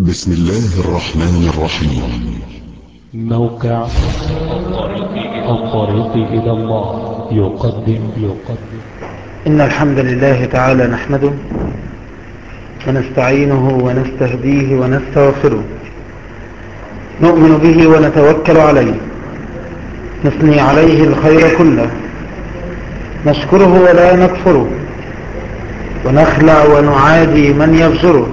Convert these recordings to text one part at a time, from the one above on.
بسم الله الرحمن الرحيم. موقع الطريق إلى الله يقدم إن الحمد لله تعالى نحمده ونستعينه ونستهديه ونستغفره، نؤمن به ونتوكل عليه، نثني عليه الخير كله، نشكره ولا نكفره، ونخلع ونعادي من يفجره،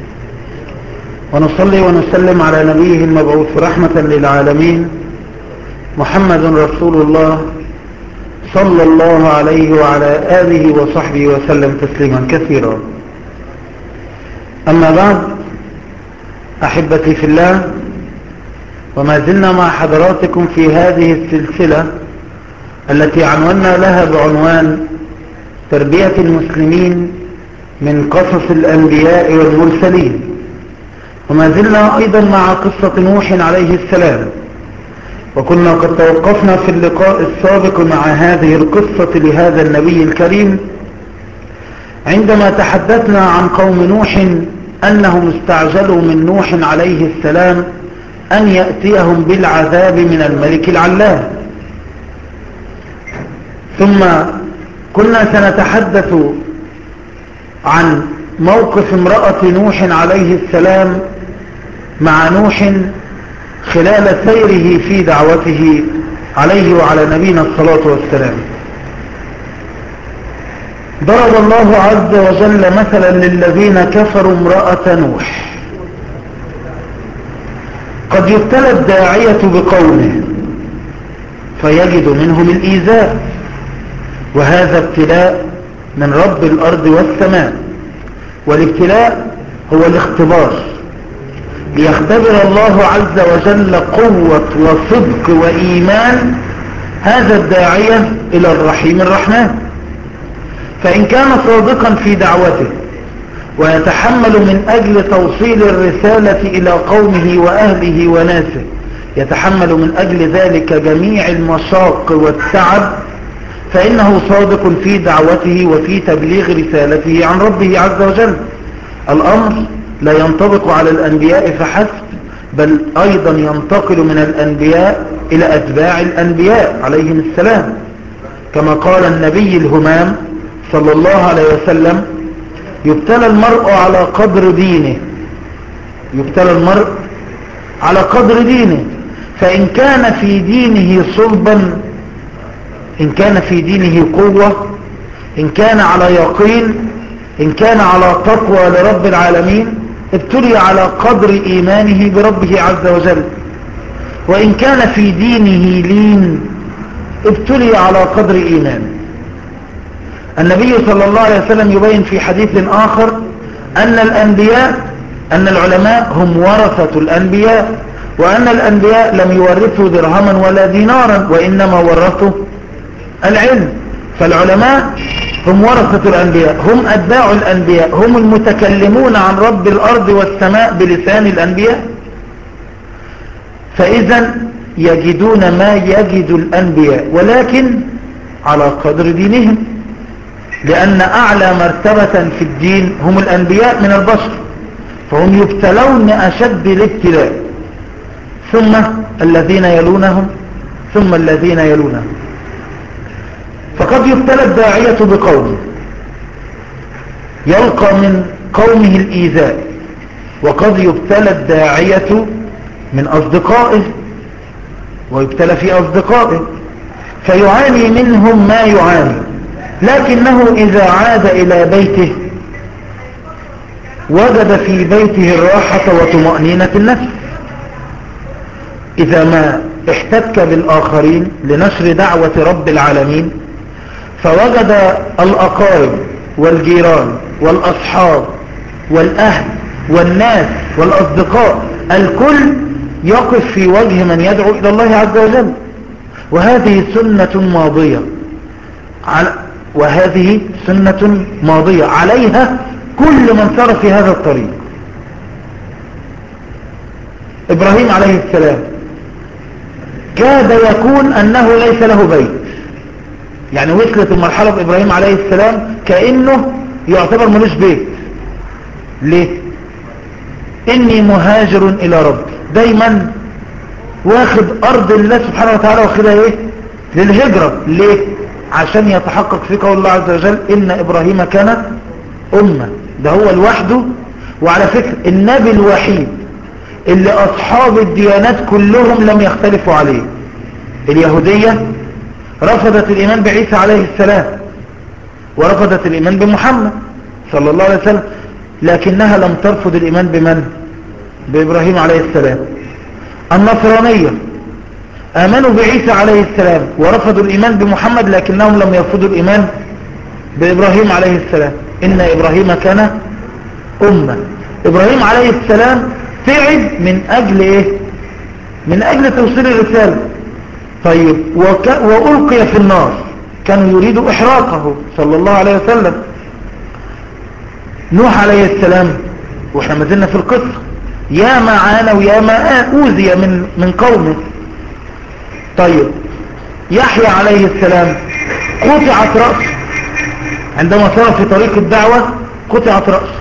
ونصلي ونسلم على نبيه المبعوث رحمة للعالمين محمد رسول الله صلى الله عليه وعلى آله وصحبه وسلم تسليما كثيرا. أما بعد، أحبتي في الله، وما زلنا مع حضراتكم في هذه السلسلة التي عنونا لها بعنوان تربية المسلمين من قصص الأنبياء والمرسلين، وما زلنا أيضا مع قصة نوح عليه السلام، وكنا قد توقفنا في اللقاء السابق مع هذه القصة لهذا النبي الكريم عندما تحدثنا عن قوم نوح أنهم استعجلوا من نوح عليه السلام أن يأتيهم بالعذاب من الملك العلام. ثم كنا سنتحدث عن موقف امرأة نوح عليه السلام مع نوح خلال سيره في دعوته عليه وعلى نبينا الصلاة والسلام. ضرب الله عز وجل مثلا للذين كفروا امرأة نوح. قد يبتلى الداعية بقومه فيجد منهم الإيذاء، وهذا ابتلاء من رب الأرض والسماء، والابتلاء هو الاختبار، ليختبر الله عز وجل قوة وصدق وإيمان هذا الداعية إلى الرحيم الرحمن. فإن كان صادقا في دعوته ويتحمل من أجل توصيل الرسالة إلى قومه وأهله وناسه، يتحمل من أجل ذلك جميع المشاق والتعب، فإنه صادق في دعوته وفي تبليغ رسالته عن ربه عز وجل. الأمر لا ينطبق على الأنبياء فحسب، بل أيضا ينتقل من الأنبياء إلى أتباع الأنبياء عليهم السلام، كما قال النبي الهمام صلى الله عليه وسلم: يبتلى المرء على قدر دينه، يبتلى المرء على قدر دينه، فإن كان في دينه صلبا، إن كان في دينه قوة، إن كان على يقين، إن كان على تقوى لرب العالمين، ابتلي على قدر إيمانه بربه عز وجل. وإن كان في دينه لين، ابتلي على قدر إيمانه. النبي صلى الله عليه وسلم يبين في حديث آخر أن العلماء هم ورثة الأنبياء، وأن الأنبياء لم يورثوا درهما ولا دينارا، وإنما ورثوا العلم. فالعلماء هم ورثة الأنبياء، هم أتباع الأنبياء، هم المتكلمون عن رب الأرض والسماء بلسان الأنبياء. فإذا يجدون ما يجد الأنبياء، ولكن على قدر دينهم، لأن أعلى مرتبة في الدين هم الأنبياء من البشر، فهم يبتلون أشد الابتلاء، ثم الذين يلونهم، ثم الذين يلونهم. فقد يبتلى الداعية بقومه، يلقى من قومه الإيذاء، وقد يبتلى الداعية من أصدقائه، ويبتلى في أصدقائه فيعاني منهم ما يعاني، لكنه إذا عاد إلى بيته وجد في بيته الراحة وطمأنينة النفس. إذا ما احتك بالآخرين لنشر دعوة رب العالمين، فوجد الأقارب والجيران والأصحاب والأهل والناس والأصدقاء، الكل يقف في وجه من يدعو إلى الله عز وجل. وهذه سنة ماضية عليها كل من سار في هذا الطريق. إبراهيم عليه السلام كاد يكون أنه ليس له بيت، يعني وصلت المرحلة بإبراهيم عليه السلام كأنه يعتبر ملوش بيت. ليه؟ إني مهاجر إلى ربي، دايما واخد أرض الله سبحانه وتعالى واخدها إيه للهجرة. ليه؟ عشان يتحقق في قول الله عز وجل إن إبراهيم كان أمة، ده هو لوحده. وعلى فكرة النبي الوحيد اللي أصحاب الديانات كلهم لم يختلفوا عليه. اليهودية رفضت الإيمان بعيسى عليه السلام، ورفضت الإيمان بمحمد صلى الله عليه وسلم، لكنها لم ترفض الإيمان بمن؟ بإبراهيم عليه السلام. النصرانية آمنوا بعيسى عليه السلام ورفضوا الإيمان بمحمد، لكنهم لم يرفضوا الإيمان بإبراهيم عليه السلام. إن إبراهيم كان أمة. إبراهيم عليه السلام تعب من أجل إيه؟ من أجل توصيل الرسالة. طيب وألقي في النار، كانوا يريدوا إحراقه صلى الله عليه وسلم. نوح عليه السلام، وإحنا ما زلنا في القصة، يا ما عانى ويا ما أوذي من قومه. طيب يحيى عليه السلام قطعت رأسه عندما صار في طريق الدعوة، قطعت رأسه.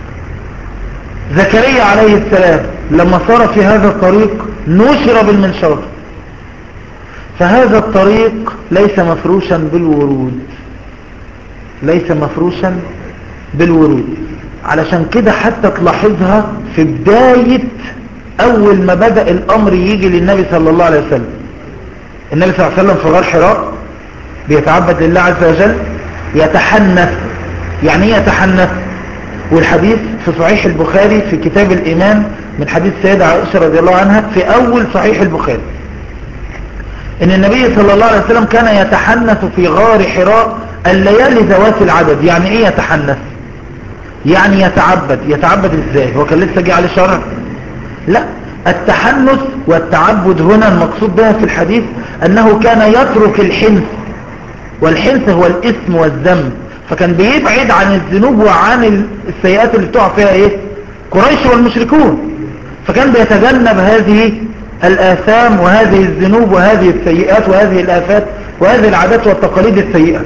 زكريا عليه السلام لما صار في هذا الطريق نشر بالمنشار. فهذا الطريق ليس مفروشا بالورود، ليس مفروشا بالورود. علشان كده حتى تلاحظها في بداية أول ما بدأ الأمر يجي للنبي صلى الله عليه وسلم. النبي صلى الله عليه وسلم في غار حراء بيتعبد لله عز وجل، يتحنث. يعني ايه يتحنث؟ والحديث في صحيح البخاري في كتاب الإيمان من حديث سيدة عائشة رضي الله عنها في أول صحيح البخاري، إن النبي صلى الله عليه وسلم كان يتحنث في غار حراء الليالي ذوات العدد. يعني ايه يتحنث؟ يعني يتعبد. يتعبد ازاي؟ هو كان لسه جه عليه شرع؟ لا، التحنث والتعبد هنا المقصود بها في الحديث أنه كان يترك الحنث، والحنث هو الإثم والذنب، فكان بيبعد عن الذنوب وعن السيئات اللي بتقع فيها ايه قريش والمشركون. فكان بيتجنب هذه الآثام وهذه الذنوب وهذه السيئات وهذه الآفات وهذه العادات والتقاليد السيئة.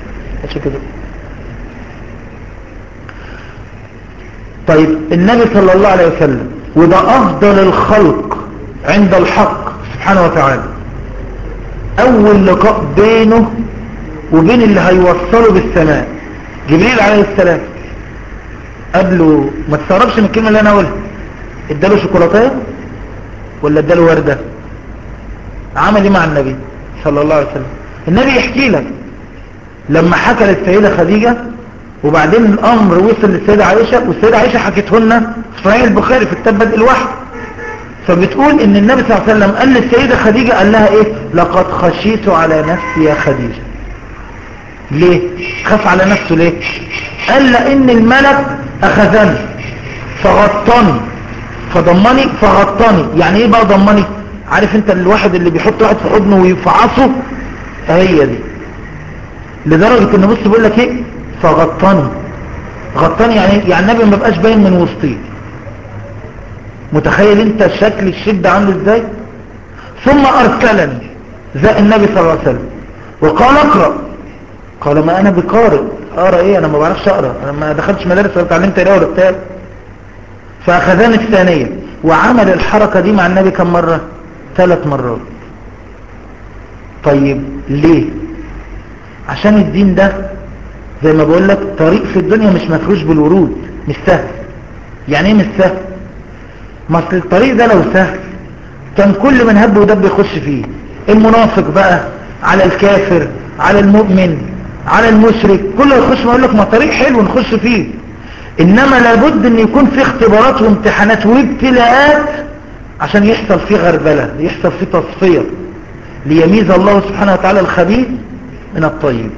طيب النبي صلى الله عليه وسلم، وده أفضل الخلق عند الحق سبحانه وتعالى، أول لقاء بينه وبين اللي هيوصله بالسماء جبريل عليه السلام. قبله ما تستغربش من الكلمة اللي أنا أقولها، اداله شوكولاتة ولا اداله وردة؟ عمل ايه مع النبي صلى الله عليه وسلم؟ النبي يحكي لك لما حكى للسيدة خديجة، وبعدين الأمر وصل للسيدة عائشة، والسيدة عائشة حكته لنا في صحيح البخاري في كتاب بدء الوحي. فبتقول ان النبي صلى الله عليه وسلم قال للسيدة خديجة، قال لها ايه؟ لقد خشيت على نفسي يا خديجة. ليه خاف على نفسه؟ ليه؟ قال لان الملك اخذني فغطني فضمني فغطني. يعني ايه بقى ضمني؟ عارف انت الواحد اللي بيحط واحد في حضنه ويفعصه؟ هي دي. لدرجة ان بص بيقول لك ايه؟ فغطني. غطني يعني النبي ما بقاش باين من وسطيه. متخيل انت شكل الشدة عامل ازاي؟ ثم ارسلني زي النبي صلى الله عليه وسلم وقال اقرأ. قال ما انا بقارئ. اقرأ ايه؟ انا ما بعرفش اقرأ، انا ما دخلتش مدارس ولا اتعلمت قراءة ولا بتاع. فاخذاني الثانية وعمل الحركة دي مع النبي كم مرة؟ 3 مرات. طيب ليه؟ عشان الدين ده زي ما بقول لك طريق في الدنيا مش مفروش بالورود، مش سهل. يعني ايه مش سهل؟ ما الطريق ده لو سهل كان كل من هب ودب يخش فيه، المنافق بقى على الكافر على المؤمن على المشرك كله يخش. ما يقول لك ما طريق حلو نخش فيه، انما لابد ان يكون في اختبارات وامتحانات وابتلاءات عشان يحصل فيه غربلة، يحصل فيه تصفية، ليميز الله سبحانه وتعالى الخبيث من الطيب.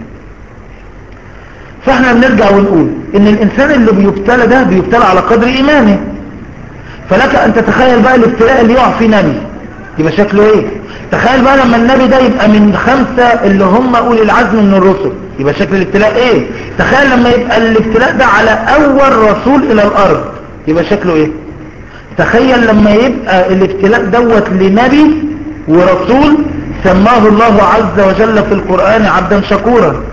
فاحنا بنرجع ونقول ان الانسان اللي بيبتلى ده بيبتلى على قدر ايمانه. فلك ان تتخيل بقى الابتلاء اللي يقع فيه نبي يبقى شكله ايه؟ تخيل بقى لما النبي ده يبقى من 5 اللي هم اولي العزم من الرسل، يبقى شكل الابتلاء ايه؟ تخيل لما يبقى الابتلاء ده على اول رسول الى الارض، يبقى شكله ايه؟ تخيل لما يبقى الابتلاء دوت لنبي ورسول سماه الله عز وجل في القرآن عبدا شكورا.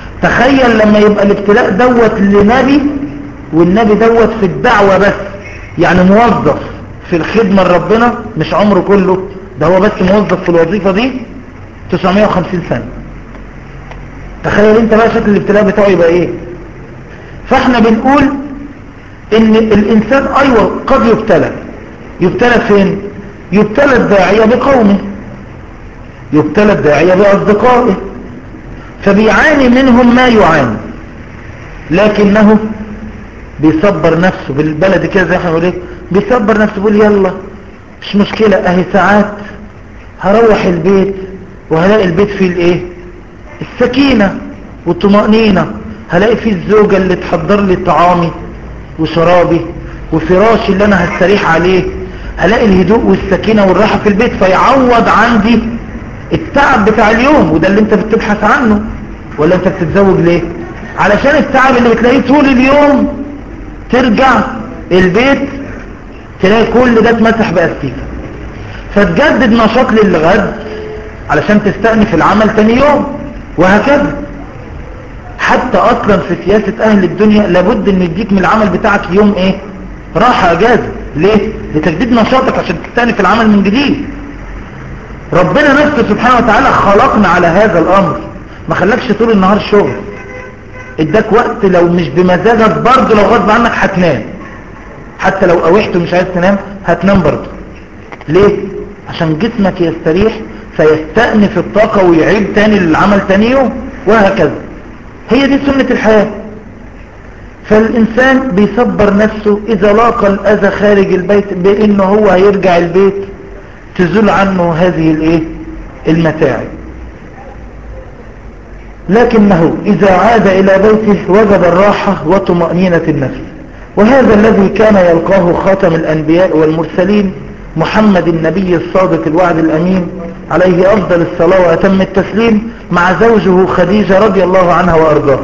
تخيل لما يبقى الابتلاء دوت لنبي، والنبي دوت في الدعوة بس يعني موظف في الخدمة لربنا مش عمره كله، ده هو بس موظف في الوظيفة دي 950 سنة. تخيل انت بقى شكل الابتلاء بتاعه يبقى ايه. فاحنا بنقول ان الانسان ايوه قد يبتلى فين؟ يبتلى الداعية بقومه، يبتلى الداعية بأصدقائه، فبيعاني منهم ما يعاني، لكنه بيصبر نفسه بالبلد كده زي ما احنا بنقول، بيصبر نفسه، بيقول يلا مش مشكلة، اهي ساعات هروح البيت وهلاقي البيت فيه الايه؟ السكينة والطمأنينة، هلاقي فيه الزوجة اللي تحضر لي طعامي وشرابي وفراشي اللي انا هستريح عليه، هلاقي الهدوء والسكينة والراحة في البيت، فيعوض عندي التعب بتاع اليوم. وده اللي انت بتبحث عنه، ولا انت بتتزوج ليه؟ علشان التعب اللي بتلاقيه طول اليوم ترجع البيت تلاقي كل ده اتمسح بأستيكة، فتجدد نشاط للغد علشان تستأنف العمل تاني يوم، وهكذا. حتى اصلا في سياسة اهل الدنيا لابد ان يديك من العمل بتاعك يوم ايه؟ راحة اجازة. ليه؟ لتجديد نشاطك عشان تستأنف العمل من جديد. ربنا نفسه سبحانه وتعالى خلقنا على هذا الامر، ما خلقش طول النهار شغل، اداك وقت لو مش بمزاجك برضه لو غصب عنك هتنام، حتى لو قوحت ومش عايز تنام هتنام برضه. ليه؟ عشان جسمك يستريح فيستأنف الطاقة ويعيد تاني للعمل تاني يوم، وهكذا. هي دي سنة الحياة. فالإنسان بيصبر نفسه إذا لاقى الأذى خارج البيت بأنه هو هيرجع البيت تزول عنه هذه الايه؟ المتاعب. لكنه إذا عاد إلى بيته وجد الراحة وطمأنينة النفس، وهذا الذي كان يلقاه خاتم الأنبياء والمرسلين محمد النبي الصادق الوعد الأمين عليه أفضل الصلاة وأتم التسليم مع زوجه خديجة رضي الله عنها وأرضاها،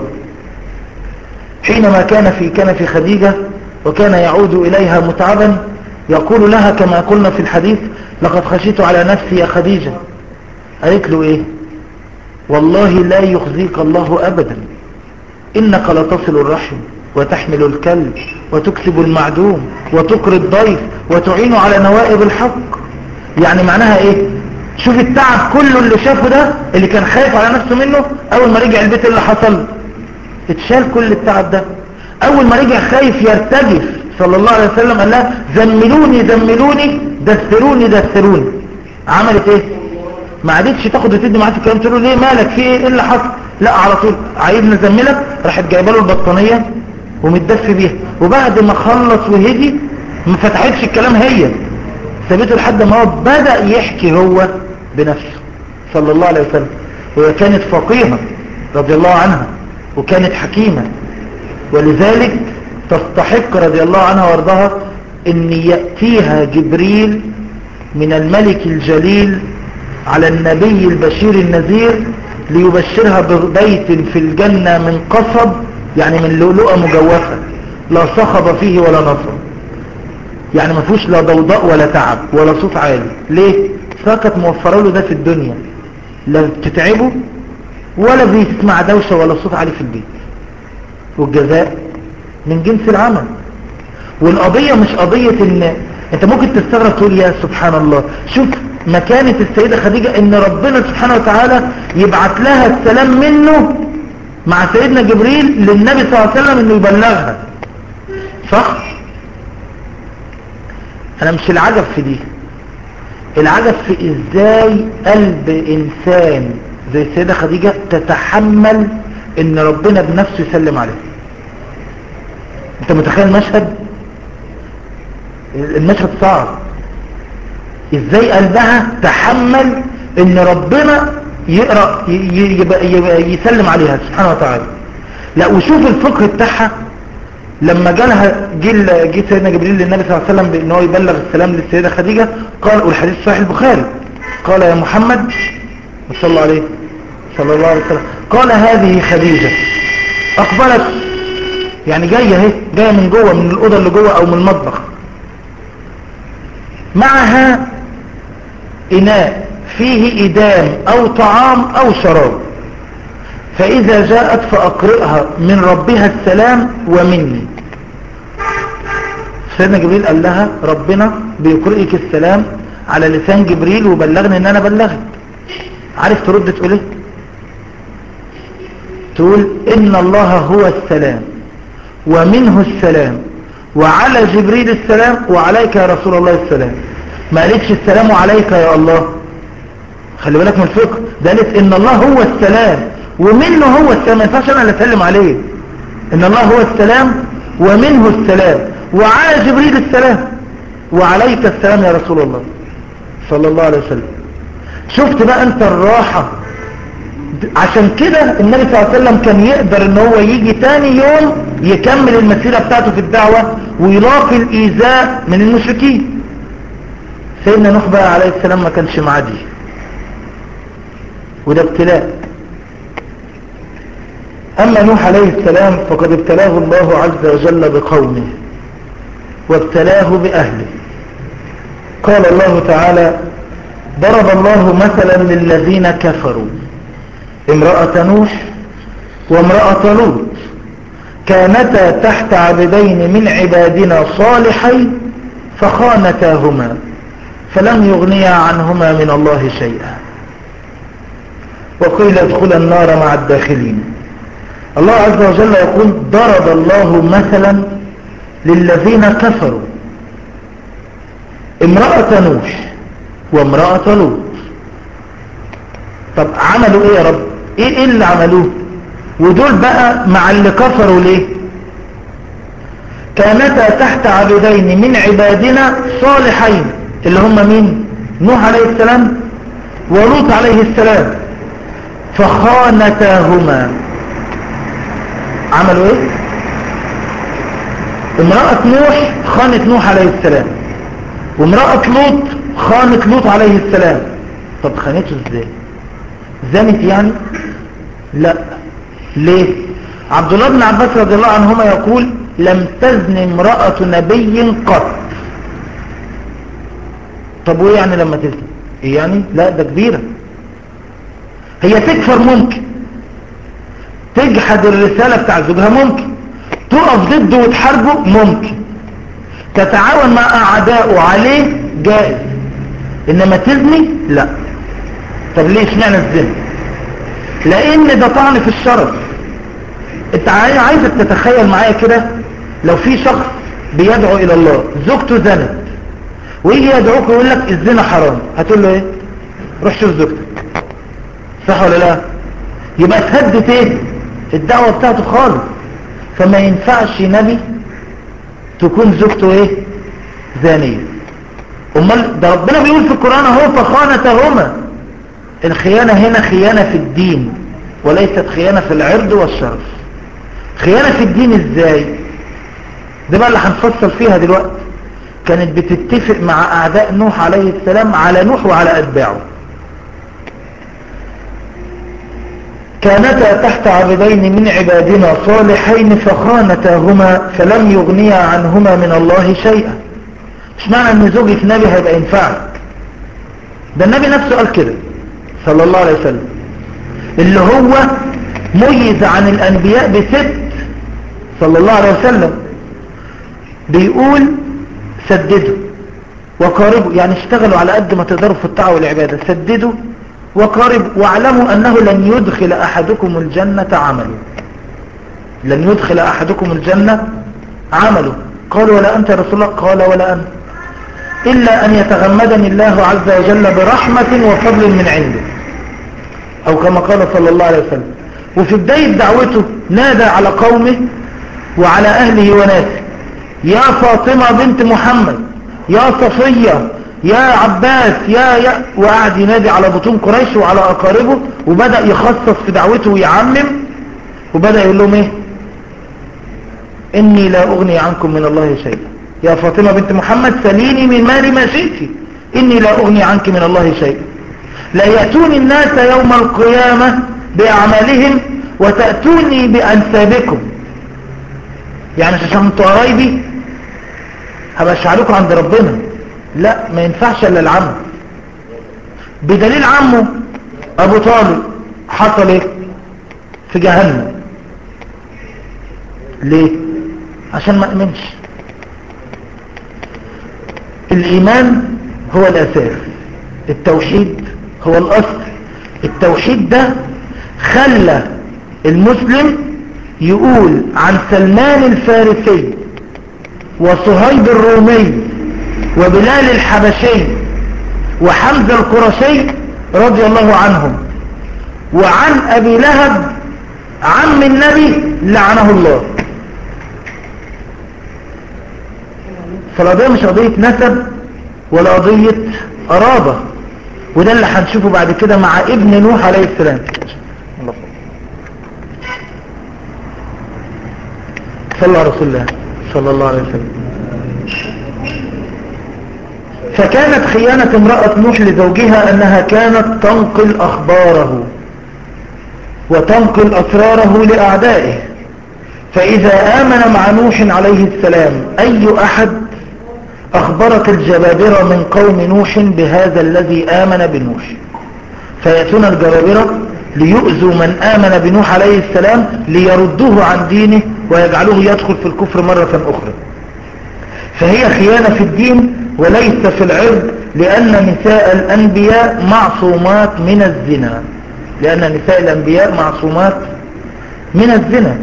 حينما كان في كنف خديجة وكان يعود إليها متعبا يقول لها كما قلنا في الحديث: لقد خشيت على نفسي يا خديجة. قالت له ايه؟ والله لا يخزيك الله أبدا، إنك لتصل الرحم وتحمل الكلب وتكسب المعدوم وتقري الضيف وتعين على نوائب الحق. يعني معناها ايه؟ شوف التعب كله اللي شافه ده، اللي كان خايف على نفسه منه، اول ما رجع البيت اللي حصل اتشال كل التعب ده. اول ما رجع خايف يرتجف صلى الله عليه وسلم قال لها زملوني زملوني دثروني دثروني. عملت ايه؟ ما عادتش تاخد وتدي معاه في الكلام، تقول له ليه مالك في ايه اللي حصل؟ لا على طول عايزني ازملك، راحت جايبه له البطانيه ومتدفي بيها، وبعد ما خلص وهدي ما فتحتش الكلام، هي سابته لحد ما هو بدأ يحكي هو بنفسه صلى الله عليه وسلم. وهي كانت فقيهة رضي الله عنها وكانت حكيمة، ولذلك تستحق رضي الله عنها وارضاها ان يأتيها جبريل من الملك الجليل على النبي البشير النذير ليبشرها ببيت في الجنة من قصب، يعني من لؤلؤة مجوفة لا صخب فيه ولا نصب، يعني ما فيهوش لا ضوضاء ولا تعب ولا صوت عالي. ليه؟ فكانت موفره له ده في الدنيا، لا بتتعبه ولا بيسمع دوشة ولا صوت عالي في البيت، والجزاء من جنس العمل. والقضية مش قضية ان انت ممكن تستغرب تقول يا سبحان الله، شوف مكانة السيدة خديجة ان ربنا سبحانه وتعالى يبعت لها السلام منه مع سيدنا جبريل للنبي صلى الله عليه وسلم انه يبلغها، صح؟ انا مش العجب في دي، العجب في ازاي قلب انسان زي السيدة خديجة تتحمل ان ربنا بنفسه يسلم عليه. انت متخيل المشهد؟ المشهد صعب. ازاي قلبها تحمل ان ربنا يبقى يسلم عليها سبحانه وتعالى. لا وشوف الفقه بتاعها لما جالها جه سيدنا جبريل للنبي صلى الله عليه وسلم بانه يبلغ السلام للسيدة خديجة، قال، والحديث صحيح البخاري، قال يا محمد صلى الله عليه وسلم، قال هذه خديجة اقبلت، يعني جاية اهي، جاية من جوه من الأوضة اللي جوه او من المطبخ، معها إناء فيه إدام أو طعام أو شراب، فإذا جاءت فأقرئها من ربها السلام ومني. سيدنا جبريل قال لها ربنا بيقرئك السلام على لسان جبريل وبلغني ان انا بلغت. عارف ترد تقول ايه؟ تقول ان الله هو السلام ومنه السلام وعلى جبريل السلام وعليك يا رسول الله السلام. ما قالتش السلام عليك يا الله. خلي بالك من الفقه، ده قالت ان الله هو السلام ومنه هو السلام. ما ينفعش انا اللي اسلم عليه. ان الله هو السلام ومنه السلام وعلى جبريل السلام وعليك السلام يا رسول الله صلى الله عليه وسلم. شفت بقى انت الراحة؟ عشان كده النبي صلى الله عليه وسلم كان يقدر ان هو يجي تاني يوم يكمل المسيرة بتاعته في الدعوة ويلاقي الايذاء من المشركين. سيدنا نوح بقى عليه السلام ما كانش معدي، وده ابتلاء. اما نوح عليه السلام فقد ابتلاه الله عز وجل بقومه وابتلاه باهله. قال الله تعالى: ضرب الله مثلا للذين كفروا امرأة نوح وامرأة لوط كانتا تحت عبدين من عبادنا صالحين فخانتاهما فلم يغنيا عنهما من الله شيئا وقيل ادخلا النار مع الداخلين. الله عز وجل يقول: ضرب الله مثلا للذين كفروا امرأة نوح وامرأة لوط. طب عملوا ايه يا رب؟ ايه اللي عملوه؟ ودول بقى مع اللي كفروا ليه؟ كانتا تحت عبدين من عبادنا صالحين، اللي هم مين؟ نوح عليه السلام ولوط عليه السلام. فخانتاهما. عملوا ايه؟ امرأة نوح خانت نوح عليه السلام، وامرأة لوط خانت لوط عليه السلام. طب خانته ازاي؟ زنت يعني؟ لا. ليه؟ عبد الله بن عباس رضي الله عنهما يقول: لم تزن امرأة نبي قط. طب وايه يعني لما تزن؟ ايه يعني؟ لا ده كبيرة. هي تكفر ممكن، تجحد الرسالة بتاع زوجها ممكن، تقف ضده وتحاربه ممكن، تتعاون مع اعدائه عليه جائز، انما تزني لا. طب ليه اشمعنى الزنا؟ لان ده طعن في الشرف. انت عايزك تتخيل معايا كده، لو في شخص بيدعو الى الله زوجته زنت ويجي يدعوك ويقول لك الزنا حرام، هتقول له ايه؟ روح شوف زوجتك. صح ولا لا؟ يبقى اتهدت ايه؟ الدعوة بتاعته خالص. فما ينفعش نبي تكون زوجته ايه؟ زانية. امال ده ربنا بيقول في القرآن اهو: فخانتهما. الخيانة هنا خيانة في الدين وليست خيانة في العرض والشرف. خيانة في الدين ازاي؟ ده بقى اللي هنفصل فيها دلوقتي. كانت بتتفق مع اعداء نوح عليه السلام على نوح وعلى اتباعه. كانتا تحت عبدين من عبادنا صالحين فخانتاهما فلم يغنيا عنهما من الله شيئا. مش معنى ان زوجك نبي هيبقى ينفعك. ده النبي نفسه قال كده صلى الله عليه وسلم، اللي هو ميز عن الانبياء بست صلى الله عليه وسلم. بيقول: سددوا وقاربوا، يعني اشتغلوا على قد ما تقدروا في الطاعة والعبادة. سددوا وقاربوا واعلموا انه لن يدخل احدكم الجنة عمله. لن يدخل احدكم الجنة عمله. قالوا: ولا انت يا رسول الله؟ قال: ولا انا، الا ان يتغمدني الله عز وجل برحمة وفضل من عنده، او كما قال صلى الله عليه وسلم. وفي بداية دعوته نادى على قومه وعلى اهله وناسه: يا فاطمة بنت محمد، يا صفية، يا عباس، يا وقعد ينادي على بطون قريش وعلى اقاربه، وبدأ يخصص في دعوته ويعمم، وبدأ يقول لهم ايه؟ اني لا اغني عنكم من الله شيئا. يا فاطمة بنت محمد سليني من مالي ما شئت، اني لا اغني عنك من الله شيئا. لا يأتوني الناس يوم القيامة باعمالهم وتأتوني بانسابكم. يعني عشان انتوا قرايبي هبقى شعركم عند ربنا؟ لا، ما ينفعش الا العم. بدليل عمه ابو طالب حصل ايه؟ في جهنم. ليه؟ عشان ما امنش. الإيمان هو الأساس، التوحيد هو الأصل. التوحيد ده خلى المسلم يقول عن سلمان الفارسي وصهيب الرومي وبلال الحبشي وحمزة القرشي رضي الله عنهم وعن أبي لهب عم النبي لعنه الله. فالقضية مش قضية نسب ولا قضية قرابة، وده اللي هنشوفه بعد كده مع ابن نوح عليه السلام. صلى على رسول الله صلى الله عليه وسلم. فكانت خيانة امرأة نوح لزوجها أنها كانت تنقل أخباره وتنقل أسراره لأعدائه. فإذا آمن مع نوح عليه السلام أي أحد أخبرت الجبابرة من قوم نوح بهذا الذي آمن بنوح، فيأتون الجبابرة ليؤذوا من آمن بنوح عليه السلام ليردوه عن دينه ويجعلوه يدخل في الكفر مرة أخرى. فهي خيانة في الدين وليس في العرض، لأن نساء الأنبياء معصومات من الزنا، لأن نساء الأنبياء معصومات من الزنا.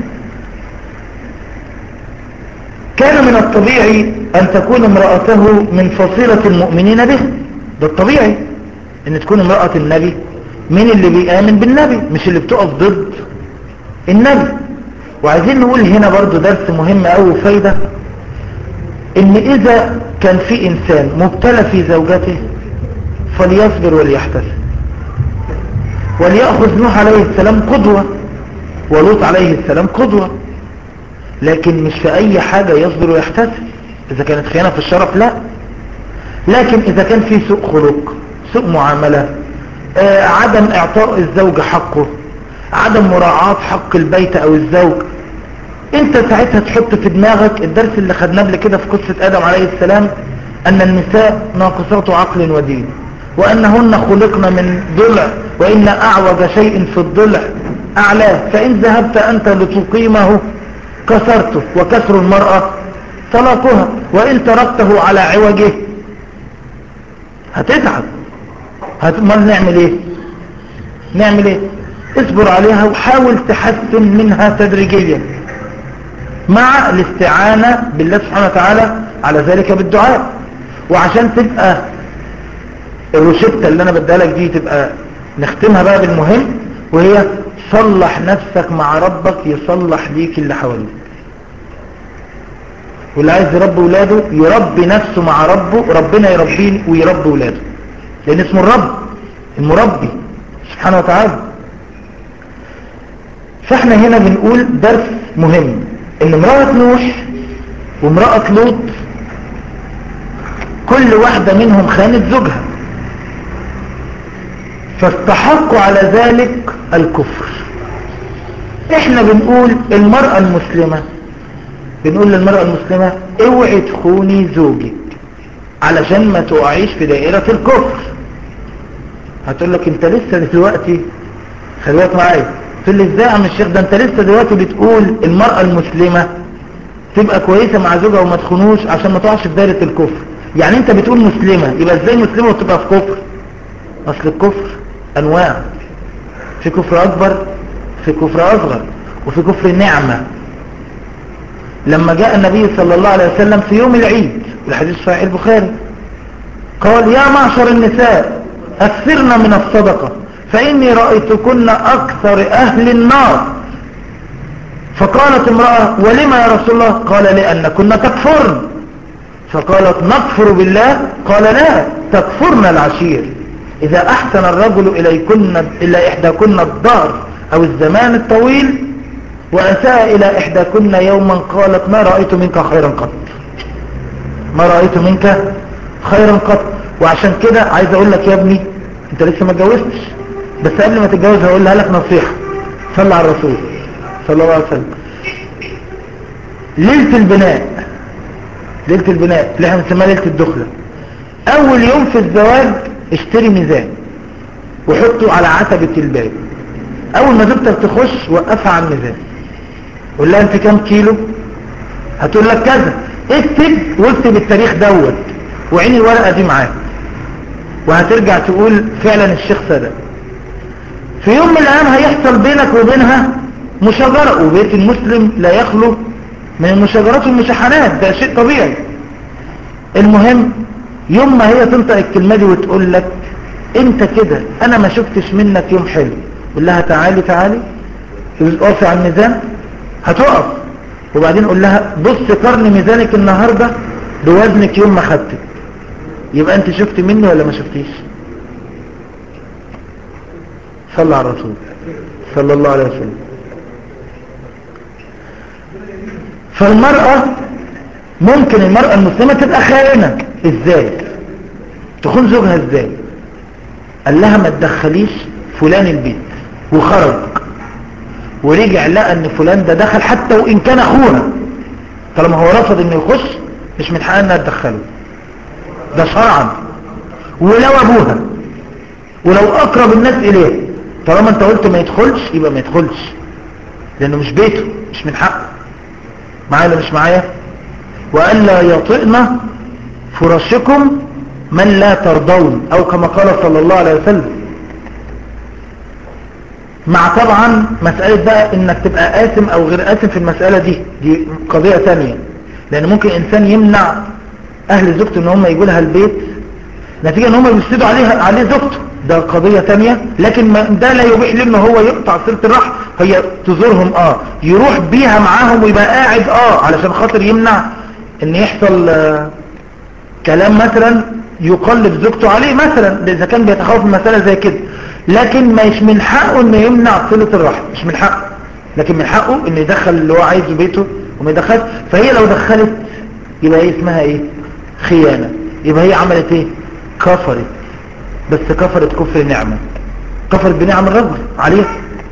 كان من الطبيعي أن تكون امرأته من فصيلة المؤمنين به، ده الطبيعي أن تكون امرأة النبي من اللي بيآمن بالنبي، مش اللي بتقف ضد النبي. وعايزين نقول هنا برضو درس مهم أوي وفايدة، ان اذا كان في انسان مبتلى في زوجته فليصبر وليحتسب، وليأخذ نوح عليه السلام قدوة ولوط عليه السلام قدوة، لكن مش في اي حاجة يصبر ويحتسب. اذا كانت خيانة في الشرف لا، لكن اذا كان في سوء خلق، سوء معاملة، عدم اعطاء الزوج حقه، عدم مراعاة حق البيت او الزوج، انت ساعتها تحط في دماغك الدرس اللي خدناه قبل كده في قصة آدم عليه السلام، ان النساء ناقصات عقل ودين، وانهن خلقن من ضلع، وان اعوج شيء في الضلع اعلاه، فان ذهبت انت لتقيمه كسرته، وكسر المرأة طلاقها، وان تركته على عوجه هتتعب. امال نعمل ايه؟ نعمل ايه؟ اصبر عليها وحاول تحسن منها تدريجيا مع الاستعانة بالله سبحانه وتعالى على ذلك بالدعاء. وعشان تبقى الروشتة اللي انا بديها لك دي تبقى نختمها بقى بالمهم، وهي صلح نفسك مع ربك يصلح ليك اللي حواليك. واللي عايز يربي ولاده يربي نفسه مع ربه، ربنا يربيه ويربي ولاده، لان اسمه الرب المربي سبحانه وتعالى. فاحنا هنا بنقول درس مهم، ان امرأة نوح وامرأة لوط كل واحدة منهم خانت زوجها، فاستحقوا على ذلك الكفر. احنا بنقول المرأة المسلمة، بنقول للمرأة المسلمة اوعي تخوني زوجك علشان ما تقعيش في دائرة الكفر. هتقول لك انت لسه دلوقتي، خلي بالك معايا، تقول لي ازاي يا عم الشيخ، ده انت لسه دلوقتي بتقول المرأة المسلمة تبقى كويسة مع زوجها وما تخونوش عشان ما تقعش في دائرة الكفر. يعني انت بتقول مسلمة، يبقى ازاي مسلمة وتبقى في كفر؟ اصل الكفر انواع، في كفر اكبر، في كفر اصغر، وفي كفر نعمة. لما جاء النبي صلى الله عليه وسلم في يوم العيد، الحديث صحيح البخاري، قال يا معشر النساء اكثرن من الصدقة فاني رأيتكن اكثر اهل النار. فقالت امرأة ولما يا رسول الله؟ قال لأنكن تكفرن. فقالت نكفر بالله؟ قال لا، تكفرن العشير. إذا أحسن الرجل إلى إحداكن الدهر أو الزمان الطويل وأساء إلى إحداكن يوما قالت ما رأيت منك خيرا قط، ما رأيت منك خيرا قط. وعشان كده عايز أقول لك يا ابني، أنت لسه ما اتجوزتش، بس قبل ما تتجوز هقولها لك نصيحة، صلى على الرسول صلى الله عليه وسلم. ليلة البناء، ليلة البناء اللي احنا بنسميها ليلة الدخلة، اول يوم في الزواج اشتري ميزان وحطه على عتبة الباب. اول ما زوجتك تخش وقفها على الميزان، قول لها انت كام كيلو؟ هتقول لك كذا، اكتب واكتب التاريخ دوت، وعين الورقة دي معاك، وهترجع تقول فعلا الشيخ صدق. في يوم من الايام هيحصل بينك وبينها مشاجرة، وبيت المسلم لا يخلو من المشاجرات والمشاحنات، ده شيء طبيعي. المهم يوم ما هي تنطق الكلمة دي وتقول لك انت كده انا ما شفتش منك يوم حلو، قول لها تعالي تعالي اقفي على الميزان، هتقف. وبعدين قول لها بص قرن ميزانك النهاردة بوزنك يوم ما خدتك، يبقى انت شفت مني ولا ما شفتيش؟ صلى على الرسول صلى الله عليه وسلم. فالمرأة ممكن المرأة المسلمة تبقى خائنة. ازاي تخون زوجها؟ ازاي؟ قال لها ما تدخليش فلان البيت، وخرج ورجع لقى ان فلان ده دخل حتى وان كان اخوها، طالما هو رفض انه يخش مش من حقها انها تدخله، ده شرعا. ولو ابوها ولو اقرب الناس اليه، طالما انت قلت ما يدخلش يبقى ما يدخلش، لانه مش بيته، مش من حقه. معايا ولا مش معايا؟ وألا يطئن فراشكم من لا ترضون، او كما قال صلى الله عليه وسلم. مع طبعا مسألة بقى انك تبقى آثم او غير آثم في المسألة دي قضية ثانية، لان ممكن انسان يمنع اهل زوجته ان هم يجوا لها البيت نتيجة ان هم يفسدوا عليه زوجته، ده قضية ثانية. لكن ده لا يبيح له ان هو يقطع صلة الرحم. هي تزورهم يروح بيها معاهم ويبقى قاعد علشان خاطر يمنع ان يحصل كلام مثلا يقلب زوجته عليه مثلا، اذا كان بيتخوف من مسألة زي كده. لكن مش من حقه انه يمنع صلة الرحم، مش من حقه. لكن من حقه انه يدخل اللي هو عايزه بيته وما يدخلش. فهي لو دخلت يبقى هي اسمها ايه؟ خيانة. يبقى هي عملت ايه؟ كفرت، بس كفرت كفر نعمة، كفرت بنعم الرجل عليها.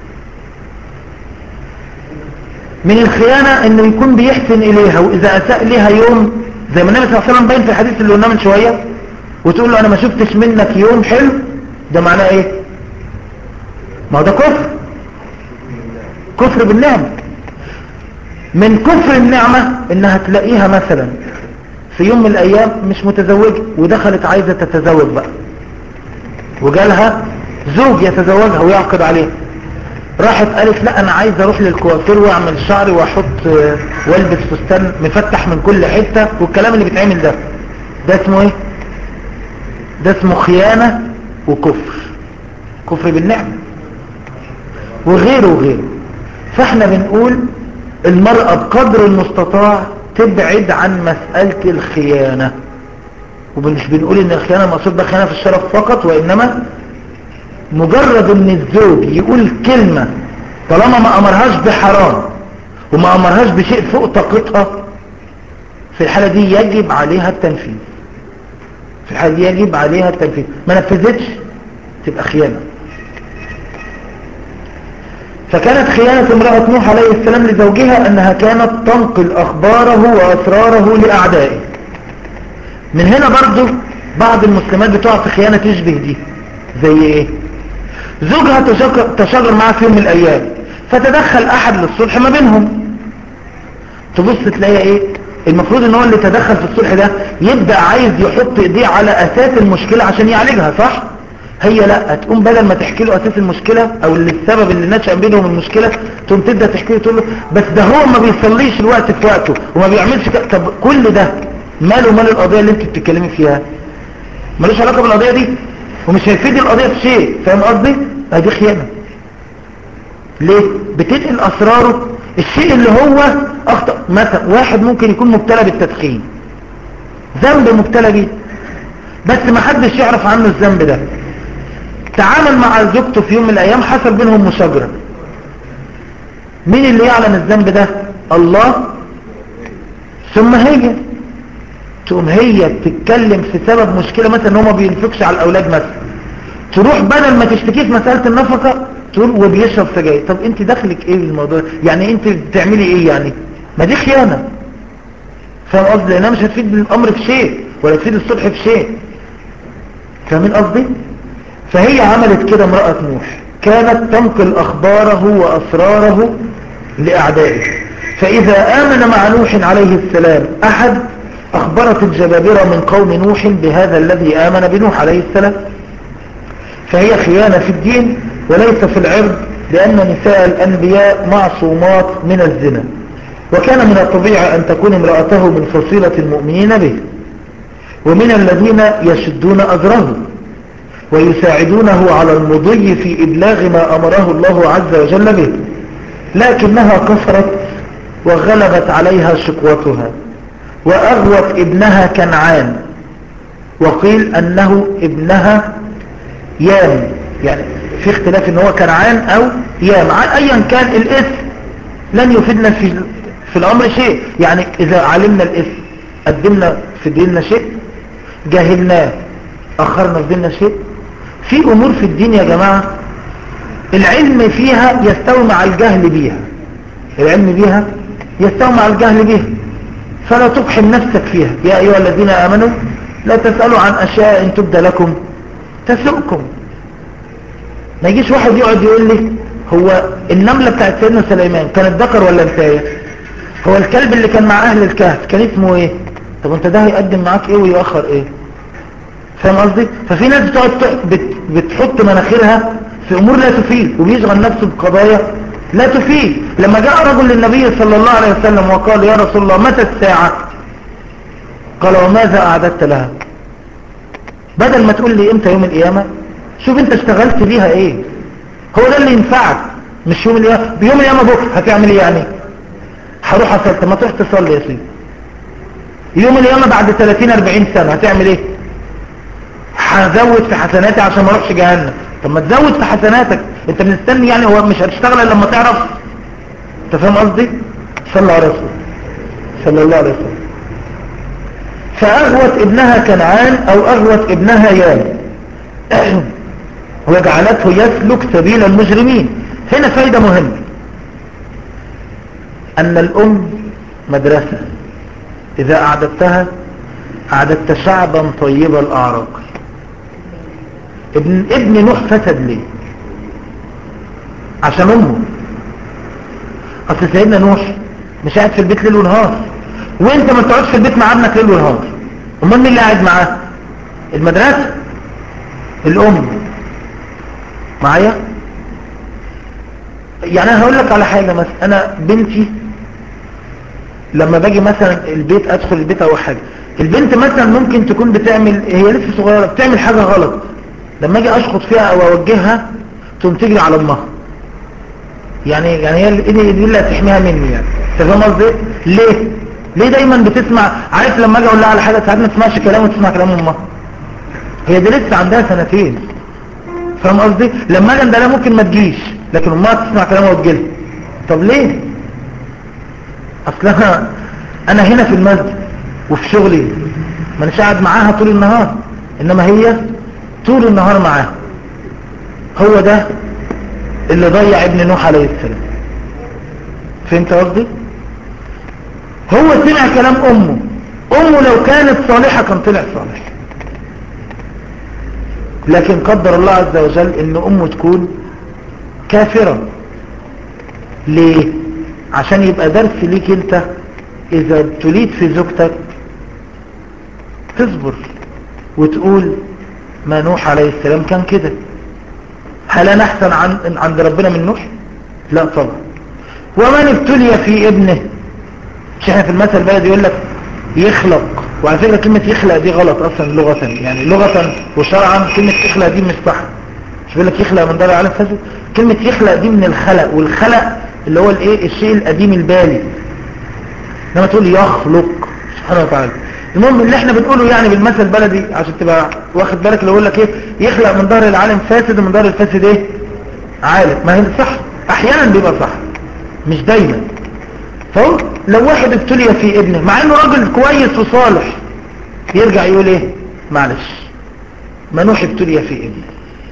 من الخيانة انه يكون بيحسن اليها، واذا اساء ليها يوم زي ما النبي صلى الله عليه وسلم باين في الحديث اللي قلناه من شوية، وتقول له انا ما شفتش منك يوم حلو، ده معناه ايه؟ ما هو ده كفر، كفر بالنعمة. من كفر النعمة انها تلاقيها مثلا في يوم من الايام مش متزوجة ودخلت عايزة تتزوج بقى، وجالها زوج يتزوجها ويعقد عليها، راحت قالت لا انا عايزة اروح للكوافير واعمل شعري واحط والبس فستان مفتح من كل حتة والكلام اللي بيتعمل ده اسمه ايه؟ ده اسمه خيانة وكفر، كفر بالنعمة وغيره وغيره. فاحنا بنقول المرأة بقدر المستطاع تبعد عن مسألة الخيانة، ومش بنقول ان الخيانة المقصود ده خيانة في الشرف فقط، وانما مجرد ان الزوج يقول كلمة طالما ما امرهاش بحرام وما امرهاش بشيء فوق طاقتها، في الحالة دي يجب عليها التنفيذ، في الحالة دي يجب عليها التنفيذ. ما نفذتش تبقى خيانة. فكانت خيانة امرأة نوح عليه السلام لزوجها انها كانت تنقل اخباره واسراره لاعدائه. من هنا برضو بعض المسلمات بتقع في خيانة تشبه دي. زي ايه؟ زوجها تشاجر معها في يوم من الايام، فتدخل احد للصلح ما بينهم، تبص تلاقي ايه؟ المفروض ان هو اللي تدخل في الصلح ده يبدأ عايز يحط ايديه على اساس المشكلة عشان يعالجها، صح؟ هي لا، تقوم بدل ما تحكي له اساس المشكلة او اللي السبب اللي نشأ بينهم المشكلة، تقوم تبدأ تحكي له تقول له بس ده هو ما بيصليش الوقت في وقته وما بيعملش طب كل ده ماله مال القضية اللي انت بتتكلمي فيها؟ ملوش علاقة بالقضية دي ومش هيفيد القضية في شيء. فاهم قصدي؟ دي خيانة. ليه؟ بتنقل اسراره، الشيء اللي هو اخطأ. مثلا واحد ممكن يكون مبتلى بالتدخين، ذنب مبتلى بيه، بس ما حدش يعرف عنه الذنب ده، تعامل مع زوجته في يوم من الايام حصل بينهم مشاجرة، مين اللي يعلم الذنب ده؟ الله. ثم هي تقوم هي بتتكلم في سبب مشكلة مثلا ان هو ما بينفقش على الاولاد مثلا، تروح بدل ما تشتكيه في مسألة النفقة تقول وبيشرب سجاير. طب انت دخلك ايه الموضوع؟ يعني انت بتعملي ايه يعني؟ ما دي خيانة. فاهم قصدي؟ لانها مش هتفيد الامر في شيء ولا تفيد الصلح في شيء. فاهمين قصدي؟ فهي عملت كده امرأة نوح، كانت تنقل اخباره واسراره لاعدائه. فاذا امن مع نوح عليه السلام احد أخبرت الجبابرة من قوم نوح بهذا الذي آمن بنوح عليه السلام، فهي خيانة في الدين وليس في العرض، لأن نساء الأنبياء معصومات من الزنا، وكان من الطبيعي أن تكون امرأته من فصيلة المؤمنين به ومن الذين يشدون أزره ويساعدونه على المضي في إبلاغ ما أمره الله عز وجل به، لكنها كفرت وغلبت عليها شقوتها وأغوت ابنها كنعان، وقيل أنه ابنها يام، يعني في اختلاف ان هو كنعان او يام، ايا كان الاسم لن يفيدنا في الامر شيء. يعني اذا علمنا الاسم قدمنا في ديننا شيء، جاهلناه اخرنا في ديننا شيء. في امور في الدين يا جماعة العلم فيها يستوي مع الجهل بيها، العلم بيها يستوي مع الجهل بيها، فلا تقحم نفسك فيها. يا ايها الذين امنوا لا تسألوا عن اشياء ان تبدى لكم تسؤكم. ما يجيش واحد يقعد يقول لي هو النملة بتاعت سيدنا سليمان كانت ذكر ولا انثى؟ هو الكلب اللي كان مع اهل الكهف كان اسمه ايه؟ طب انت ده هيقدم معاك ايه ويأخر ايه؟ فاهم قصدي؟ ففي ناس بتحط مناخيرها في امور لا تفيد، وبيشغل نفسه بقضايا لا تفيد. لما جاء رجل للنبي صلى الله عليه وسلم وقال يا رسول الله متى الساعة؟ قال وماذا اعددت لها؟ بدل ما تقول لي امتى يوم القيامة، شوف انت اشتغلت بيها ايه، هو ده اللي ينفعك. مش يوم القيامة، بيوم القيامة بكره هتعمل ايه يعني؟ هروح اصلي، ما تروح تصلي يا سيدي. يوم القيامة بعد 30-40 سنة هتعمل ايه؟ هزود في حسناتي عشان ما اروحش جهنم. طب ما تزود في حسناتك، انت مستني يعني؟ هو مش هتشتغل الا لما تعرف. انت فاهم قصدي؟ صلى على رسول صلى الله عليه وسلم. فاغوت ابنها كنعان او اغوت ابنها يام وجعلته يسلك سبيل المجرمين. هنا فايدة مهمة، ان الام مدرسة، اذا اعددتها اعددت شعبا طيب الاعراق. ابن نوح فسد ليه؟ عشان امه. اصل سيدنا نوح مش قاعد في البيت ليل ونهار، وانت ما تقعدش في البيت مع ابنك ليل ونهار. امال مين اللي قاعد معاه؟ المدرسة، الام. معايا؟ يعني انا هقول لك على حاجة، مثلا انا بنتي لما باجي مثلا البيت، ادخل البيت او حاجة، البنت مثلا ممكن تكون بتعمل، هي لسه صغيرة بتعمل حاجة غلط، لما اجي اشخط فيها او اوجهها تقوم تجري على امها. يعني هي دي اللي هتحميها مني يعني. انت فاهم قصدي؟ ليه دايما بتسمع؟ عارف لما اجي اقول لها على حاجة ساعات ما تسمعش كلام وتسمع كلام امها، هي دي لسه عندها سنتين. فاهم قصدي؟ لما اجي اندلها ممكن ما تجيش، لكن امها تسمع كلامها وتجيلها. طب ليه؟ اصلها انا هنا في المسجد وفي شغلي ما انا قاعد معاها طول النهار، انما هي طول النهار معاها. هو ده اللي ضيع ابن نوح عليه السلام. فهمت قصدي؟ هو سمع كلام امه لو كانت صالحة كان طلع صالح، لكن قدر الله عز وجل ان امه تكون كافرة. ليه؟ عشان يبقى درس ليك انت، اذا ابتليت في زوجتك تصبر وتقول ما نوح عليه السلام كان كده. هل انا احسن عند ربنا من نوح؟ لا طبعا. ومن ابتلي في ابنه، مش احنا في المثل البلدي يقول لك يخلق، وعلى فكرة كلمة يخلق دي غلط اصلا لغة، يعني لغة وشرعا كلمة يخلق دي مش صح. مش بيقول لك يخلق من دار العالم فاسد؟ كلمة يخلق دي من الخلق، والخلق اللي هو الايه، الشيء القديم البالي، لما تقول يخلق سبحانه وتعالى. المهم اللي احنا بنقوله يعني بالمثل البلدي عشان تبقى واخد بالك، اللي يقول لك ايه، يخلق من دار العالم فاسد ومن دار الفاسد ايه، عالم. ما هي صح، احيانا بيبقى صح مش دايما. فهو لو واحد ابتلي في ابنه مع انه راجل كويس وصالح، يرجع يقول ايه، معلش ما نوح ابتلي في ابنه.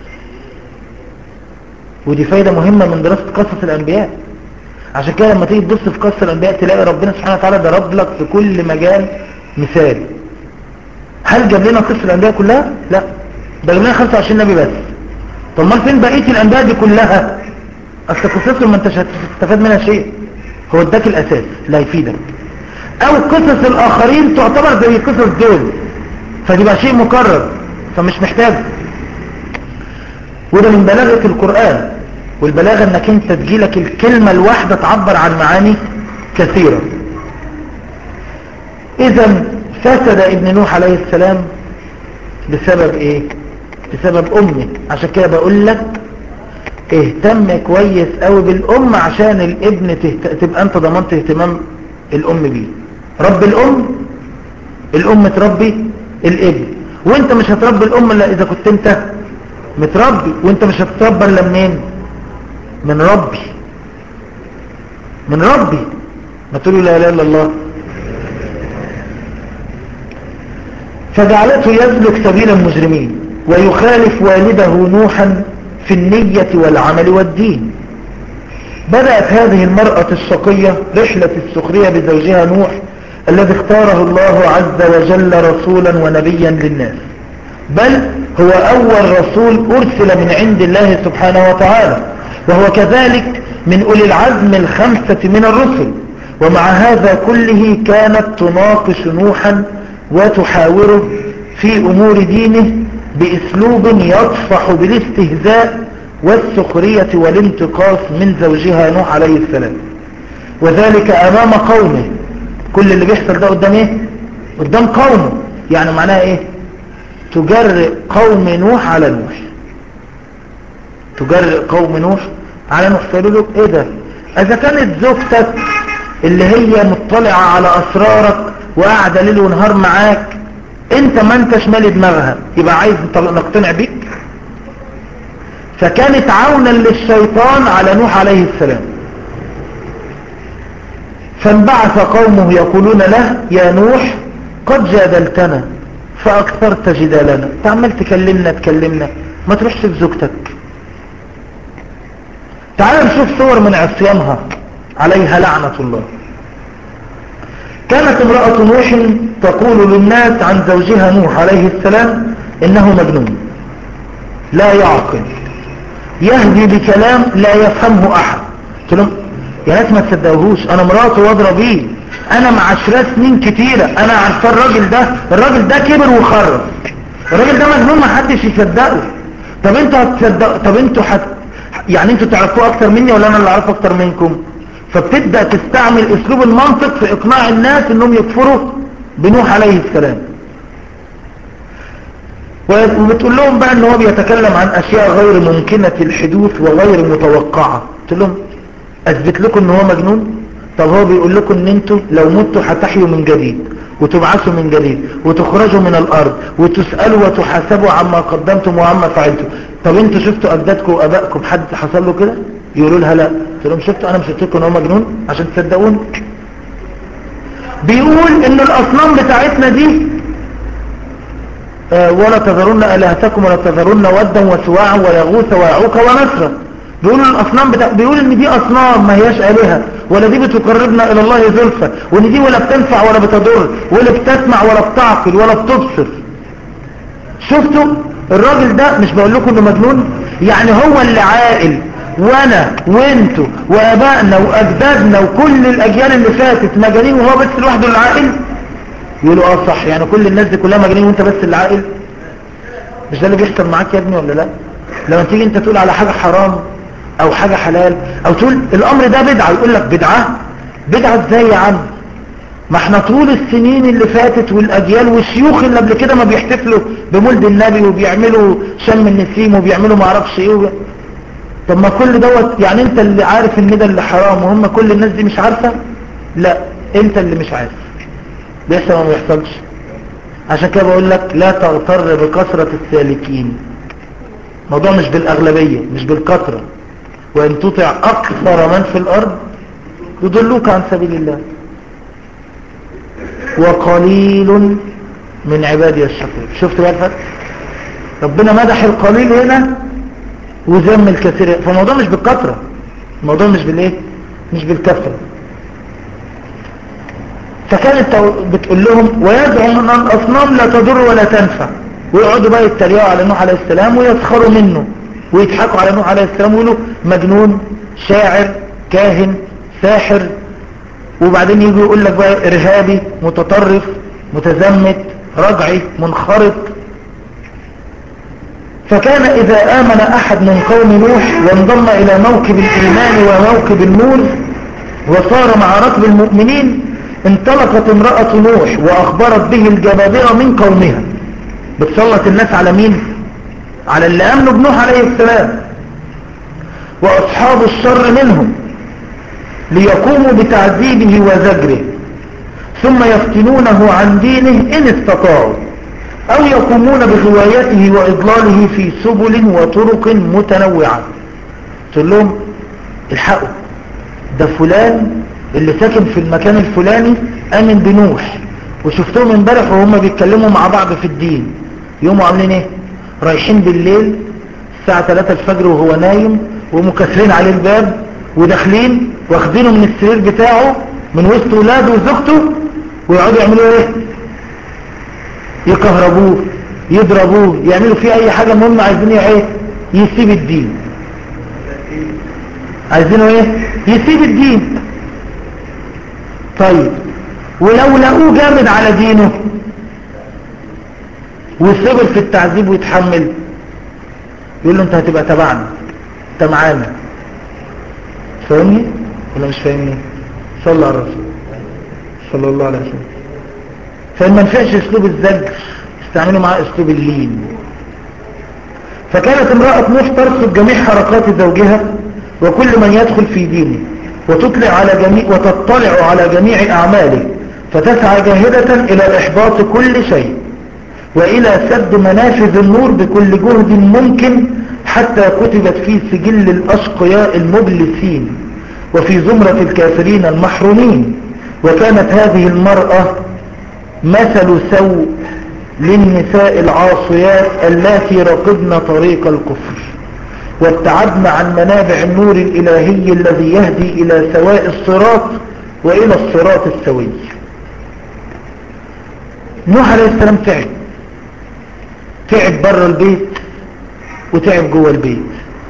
ودي فايدة مهمة من دراسة قصص الانبياء. عشان كده لما تيجي تبص في قصص الانبياء تلاقي ربنا سبحانه وتعالى ضرب لك في كل مجال مثال. هل جاب لنا قصة الانبياء كلها؟ لا، ده جاب لنا 25 نبي بس. طب ما فين بقية الانبياء دي كلها؟ اصل قصصهم ما انتش هتستفاد منها شيء. هو اداك الاساس لا يفيدك. او قصص الاخرين تعتبر زي قصص دول، فتبقى شيء مكرر فمش محتاج. وده من بلاغة القرآن، والبلاغة انك انت تجيلك الكلمة الواحدة تعبر عن معاني كثيرة. اذا فسد ابن نوح عليه السلام بسبب ايه؟ بسبب امه. عشان كده بقول لك اهتم كويس قوي بالام، عشان الابن تبقى انت ضمنت اهتمام الام بيه. رب الام تربي الابن، وانت مش هتربي الام الا اذا كنت انت متربي، وانت مش هتتربى الا منين؟ من ربي. ما تقولوا لا اله الا الله. فجعلته يسلك سبيل المجرمين ويخالف والده نوحا في النية والعمل والدين. بدأت هذه المرأة الشقية رحلة السخرية بزوجها نوح الذي اختاره الله عز وجل رسولا ونبيا للناس، بل هو أول رسول أرسل من عند الله سبحانه وتعالى، وهو كذلك من أولي العزم الخمسة من الرسل. ومع هذا كله كانت تناقش نوحا وتحاوره في أمور دينه بأسلوب يطفح بالاستهزاء والسخرية والانتقاص من زوجها نوح عليه السلام، وذلك أمام قومه. كل اللي بيحصل ده قدام ايه؟ قدام قومه. يعني معناها ايه؟ تجرئ قوم نوح على نوح، تجرئ قوم نوح على نوح. فقالوا له ايه ده؟ اذا كانت زوجتك اللي هي مطلعة على اسرارك وقاعدة ليل ونهار معاك انت ما انتش مالي دماغها، يبقى عايز نقتنع بيك؟ فكانت عونا للشيطان على نوح عليه السلام. فانبعث قومه يقولون له يا نوح قد جادلتنا فأكثرت جدالنا، تعمل تكلمنا ما تروحش في زوجتك. تعال نشوف صور من عصيانها عليها لعنة الله. كانت امرأة نوح تقول للناس عن زوجها نوح عليه السلام إنه مجنون لا يعقل، يهدي بكلام لا يفهمه أحد. قلت لهم يا ناس ما تصدقوهوش، أنا مراته واضرب بيه، أنا مع 10 سنين كتيرة، أنا عارفة الراجل ده كبر وخرف، الراجل ده مجنون ما حدش يصدقه. طب انتوا هتصدقوا؟ طب انتوا يعني انتوا تعرفوه أكتر مني ولا أنا اللي أعرفه أكتر منكم؟ فبتبدأ تستعمل أسلوب المنطق في إقناع الناس إنهم يكفروا بنوح عليه السلام، وبتقول لهم بقى ان هو بيتكلم عن اشياء غير ممكنة الحدوث وغير متوقعة. قلت لهم اثبت لكم ان هو مجنون؟ طب هو بيقول لكم ان انتوا لو متوا هتحيوا من جديد وتبعثوا من جديد وتخرجوا من الارض وتسألوا وتحاسبوا عما قدمتم وعما فعلتم. طب انتوا شفتوا اجدادكم وابائكم حد حصل له كده؟ يقولوا لها لا. قلت لهم شفتوا؟ انا مش قلت لكم ان هو مجنون عشان تصدقوني؟ بيقول ان الاصنام بتاعتنا دي ولا تذرون الهتكم ولا تذرون ودا وسواعا ويغوث ويعوق ونسرا. بيقولوا الاصنام بيقول ان دي اصنام ما هياش الهه، ولا دي بتقربنا الى الله زلفى، وان دي ولا بتنفع ولا بتضر ولا بتسمع ولا بتعقل ولا بتبصر. شفتوا الراجل ده؟ مش بقول لكم انه مجنون؟ يعني هو اللي عاقل، وانا وانتوا وابائنا واجدادنا وكل الاجيال اللي فاتت مجانين وهو بس لوحده اللي عاقل؟ يقولوا اه صح، يعني كل الناس دي كلها مجانين وانت بس اللي عاقل؟ مش ده اللي بيحصل معاك يا ابني ولا لا؟ لما تيجي انت تقول على حاجة حرام او حاجة حلال او تقول الامر ده بدعة، يقول لك بدعة ازاي يا عم؟ ما احنا طول السنين اللي فاتت والاجيال والشيوخ اللي قبل كده ما بيحتفلوا بمولد النبي وبيعملوا شم النسيم وبيعملوا ما اعرفش ايه طب ما كل دوت، يعني انت اللي عارف ان ده اللي حرام وهم كل الناس دي مش عارفة؟ لا، انت اللي مش عارف، بيحصل ما بيحصلش. عشان كده بقول لك لا تغتر بكثرة السالكين. الموضوع مش بالأغلبية، مش بالكثرة. وإن تطع أكثر من في الأرض يضلوك عن سبيل الله وقليل من عبادي الشكور. شفت بقى الفرق؟ ربنا مدح القليل هنا وذم الكثير. فالموضوع مش بالكثرة، الموضوع مش بالايه، مش بالكثرة. فكانت بتقول لهم ويزعم ان الاصنام لا تضر ولا تنفع، ويقعدوا بقى يتريقوا على نوح عليه السلام ويسخروا منه ويضحكوا على نوح عليه السلام ويقولوا مجنون، شاعر، كاهن، ساحر، وبعدين يجي يقول لك بقى ارهابي متطرف متزمت رجعي منخرط. فكان إذا آمن أحد من قوم نوح وانضم إلى موكب الإيمان وموكب النور وصار مع ركب المؤمنين، انطلقت امرأة نوح وأخبرت به الجبابرة من قومها. بتسلط الناس على مين؟ على اللي آمنوا بنوح عليه السلام وأصحاب الشر منهم، ليقوموا بتعذيبه وزجره، ثم يفتنونه عن دينه إن استطاعوا، أو يقومون بغوايته وإضلاله في سبل وطرق متنوعة. تقول لهم الحقوا، ده فلان اللي ساكن في المكان الفلاني آمن بنوح، وشفتهم امبارح وهم بيتكلموا مع بعض في الدين. يوموا عاملين ايه؟ رايحين بالليل الساعة 3 الفجر وهو نايم ومكسرين عليه الباب وداخلين واخدينه من السرير بتاعه من وسط ولاده وزوجته، ويقعدوا يعملوا ايه؟ يكهربوه يضربوه يعملوا فيه اي حاجة. المهم عايزين ايه؟ يسيب الدين. عايزينه ايه؟ يسيب الدين. طيب ولو لقوه جامد على دينه وصبر في التعذيب ويتحمل، يقول له انت هتبقى تبعنا، انت معانا. فاهمني ولا مش فاهمني؟ صلى على الرسول صلى الله عليه وسلم. فإن ما نفعش اسلوب الزجر استعملوا معاه اسلوب اللين. فكانت امرأة نوح ترصد جميع حركات زوجها وكل من يدخل في دينه، وتطلع على جميع أعماله، فتسعى جاهدة إلى إحباط كل شيء وإلى سد منافذ النور بكل جهد ممكن، حتى كتبت في سجل الأشقياء المبلسين وفي زمرة الكافرين المحرومين. وكانت هذه المرأة مثل سوء للنساء العاصيات اللاتي رقبن طريق الكفر وابتعدن عن منابع النور الإلهي الذي يهدي إلى سواء الصراط وإلى الصراط السوي. نوح عليه السلام تعب بره البيت وتعب جوه البيت.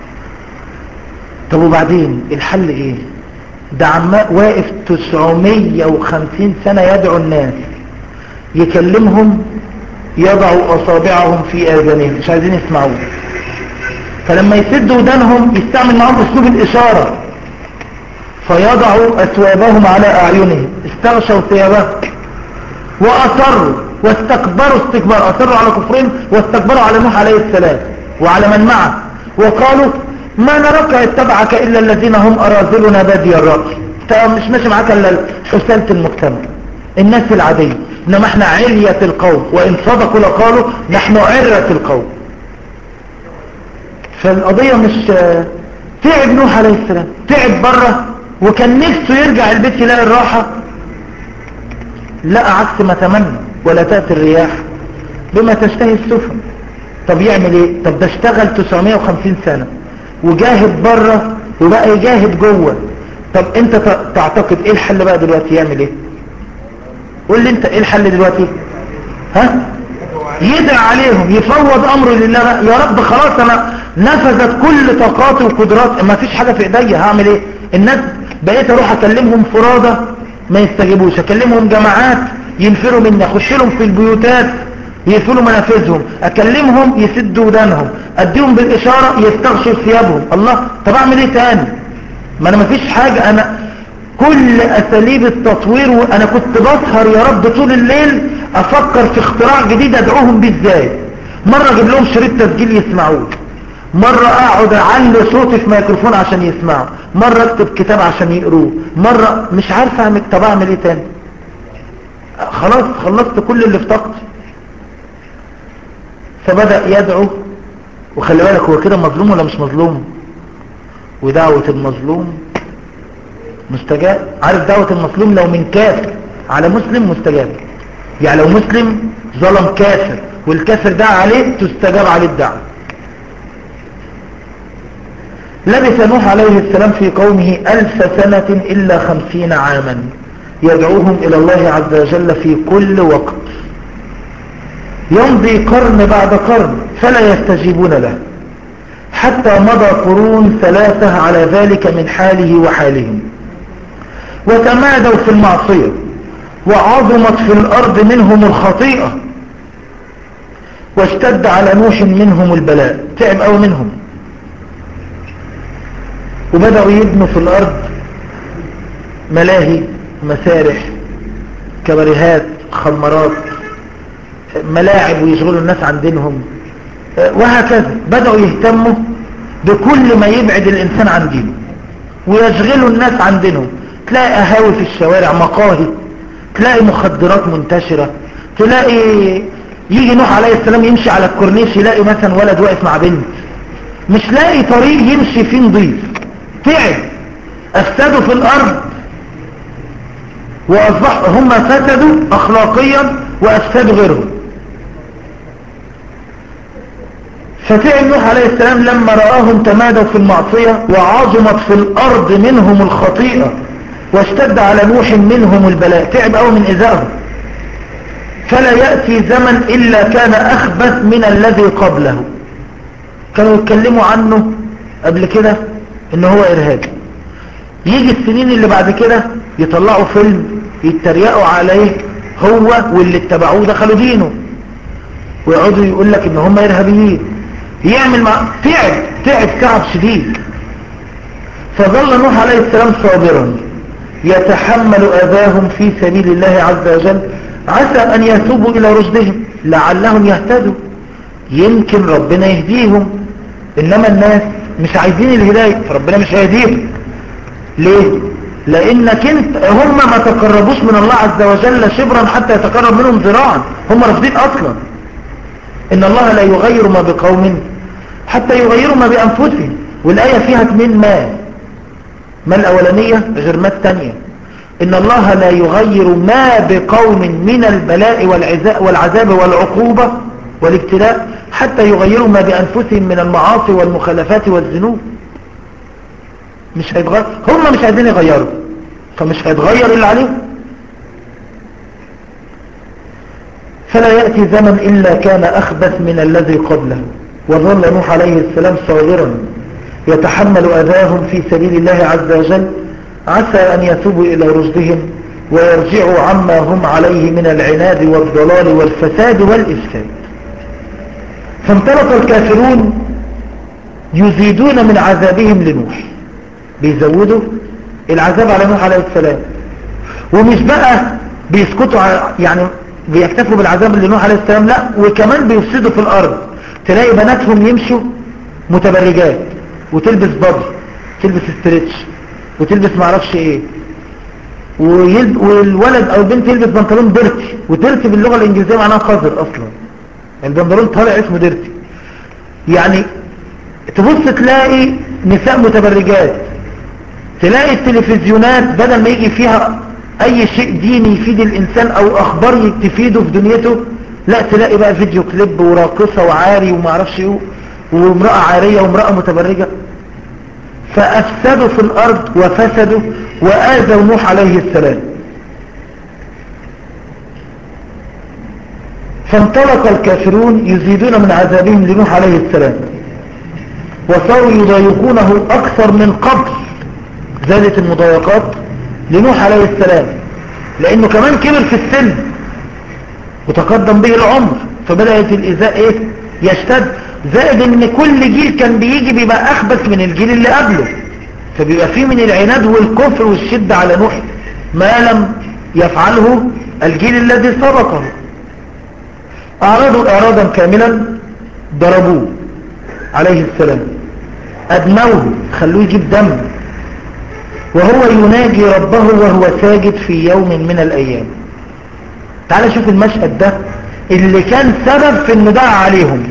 طب وبعدين الحل ايه؟ ده عماء واقف 950 سنة يدعو الناس، يكلمهم يضعوا أصابعهم في آذانهم مش عايزين يسمعوه، فلما يسدوا ودانهم يستعمل معهم أسلوب الإشارة، فيضعوا أثوابهم على أعينهم، استغشوا ثيابهم وأصروا واستكبروا استكبار، أصروا على كفرهم واستكبروا على نوح عليه السلام وعلى من معه، وقالوا ما نراك اتبعك إلا الذين هم أراذلنا بادي الرأي. انت مش ماشي معاك إلا حسالة المجتمع الناس العادية، إنما احنا علية القوم، وإن صدقوا لقالوا نحن عرة القوم. فالقضية مش تعب نوح عليه السلام، تعب بره وكان نفسه يرجع البيت يلاقي الراحة، لقى عكس ما تمنى. ولا تأتي الرياح بما تشتهي السفن. طب يعمل ايه؟ طب ده اشتغل 950 سنة وجاهد بره وبقى يجاهد جوه. طب انت تعتقد ايه الحل بقى دلوقتي؟ يعمل ايه؟ قول لي انت ايه الحل دلوقتي؟ ها؟ يدعى عليهم، يفوض امره لله بقى. يا رب خلاص انا نفذت كل طاقاتي وقدراتي، ما فيش حاجة في ايديا، هعمل ايه؟ الناس بقيت اروح اكلمهم فرادى ما يستجيبوش، اكلمهم جماعات ينفروا مني، اخش لهم في البيوتات يقفلوا منافذهم، اكلمهم يسدوا ودانهم، اديهم بالاشارة يستغشوا ثيابهم. الله، طب اعمل ايه تاني؟ ما انا ما فيش حاجة. انا كل اساليب التطوير، وانا كنت بسهر يا رب طول الليل افكر في اختراع جديد ادعوهم بيه ازاي. مرة اجيب لهم شريط تسجيل يسمعوه، مرة اقعد اعلي صوتي في ميكروفون عشان يسمعوا، مرة اكتب كتاب عشان يقروه، مرة مش عارف اعمل. طب اعمل ايه تاني؟ خلاص خلصت كل اللي في طاقتي. فبدأ يدعو. وخلي بالك هو كده مظلوم ولا مش مظلوم؟ ودعوة المظلوم مستجاب. عارف دعوة المظلوم لو من كافر على مسلم مستجاب، يعني لو مسلم ظلم كافر والكافر دعا عليه تستجاب عليه الدعوة. لبث نوح عليه السلام في قومه 1000 سنة إلا 50 عاما يدعوهم إلى الله عز وجل في كل وقت، يمضي قرن بعد قرن فلا يستجيبون له، حتى مضى قرون 3 على ذلك من حاله وحالهم. وتمادوا في المعصية وعظمت في الأرض منهم الخطيئة واشتد على نوح منهم البلاء. تعب أو منهم، وبدأوا يبنوا في الأرض ملاهي، مسارح، كباريهات، خمرات، ملاعب، ويشغلوا الناس عن دينهم، وهكذا. بدأوا يهتموا بكل ما يبعد الإنسان عن دينه ويشغلوا الناس عن دينهم. تلاقي قهاوي في الشوارع، مقاهي، تلاقي مخدرات منتشرة، تلاقي يجي نوح عليه السلام يمشي على الكورنيش يلاقي مثلا ولد واقف مع بنت، مش لاقي طريق يمشي فيه نظيف. تعب، افسدوا في الارض، واصبحوا هم فسدوا اخلاقيا وافسدوا غيرهم. فتعب نوح عليه السلام لما رآهم تمادوا في المعصية وعظمت في الارض منهم الخطيئة واشتد على نوح منهم البلاء. تعب أو من إذائهم. فلا يأتي زمن إلا كان أخبث من الذي قبله. كانوا يتكلموا عنه قبل كده إنه هو إرهابي، يجي السنين اللي بعد كده يطلعوا فيلم يتريقوا عليه هو واللي اتبعوه دخلوا دينه، ويقعدوا يقول لك إن هم إرهابيين. يعمل تعب شديد. فظل نوح عليه السلام صابرا يتحمل أذاهم في سبيل الله عز وجل، عسى أن يتوبوا إلى رشدهم لعلهم يهتدوا، يمكن ربنا يهديهم. إنما الناس مش عايزين الهداية، فربنا مش هيهديهم. ليه؟ لأنك هم ما تقربوش من الله عز وجل شبرا حتى يتقرب منهم ذراعا. هم رافضين أصلا. إن الله لا يغير ما بقوم حتى يغيروا ما بأنفسهم. والآية فيها 2 ما الأولانية غير ما الثانية. إن الله لا يغير ما بقوم من البلاء والعذاب والعقوبة والابتلاء حتى يغيروا ما بأنفسهم من المعاصي والمخالفات والذنوب. مش هيتغير، هم مش عايزين يغيروا، فمش هيتغير إلا عليهم. فلا يأتي زمن إلا كان أخبث من الذي قبله. وظل نوح عليه السلام صابرا يتحمل أذاهم في سبيل الله عز وجل، عسى أن يتوبوا إلى رشدهم ويرجعوا عما هم عليه من العناد والضلال والفساد والإفساد. فانطلق الكافرون يزيدون من عذابهم لنوح، بيزودوا العذاب على نوح عليه السلام. ومش بقى بيسكتوا يعني بيكتفوا بالعذاب لنوح عليه السلام، لا، وكمان بيفسدوا في الأرض. تلاقي بناتهم يمشوا متبرجات وتلبس بادي، تلبس ستريتش، وتلبس معرفش ايه، والولد او البنت يلبس بنطلون ديرتي. وديرتي باللغة الانجليزية معناها قذر اصلا، البنطلون طالع اسمه ديرتي. يعني تبص تلاقي نساء متبرجات، تلاقي التلفزيونات بدل ما يجي فيها اي شيء ديني يفيد الانسان او اخبار تفيده في دنيته، لا، تلاقي بقى فيديو كليب وراقصة وعاري ومعرفش ايه، وامرأة عارية وامرأة متبرجة. فأفسدوا في الأرض وفسدوا وآذوا نوح عليه السلام. فانطلق الكافرون يزيدون من عذابهم لنوح عليه السلام وصاروا يضايقونه أكثر من قبل. زادت المضايقات لنوح عليه السلام لأنه كمان كبر في السن وتقدم به العمر، فبدأت الإيذاء يشتد. زائد ان كل جيل كان بيجي بيبقى اخبث من الجيل اللي قبله، فبيبقى فيه من العناد والكفر والشدة على نوح ما لم يفعله الجيل الذي سبقه. اعرضوا اعراضا كاملا، ضربوه عليه السلام، ادموه، خلوه يجيب دم وهو يناجي ربه وهو ساجد في يوم من الايام. تعال شوف المشهد ده اللي كان سبب في النداء عليهم.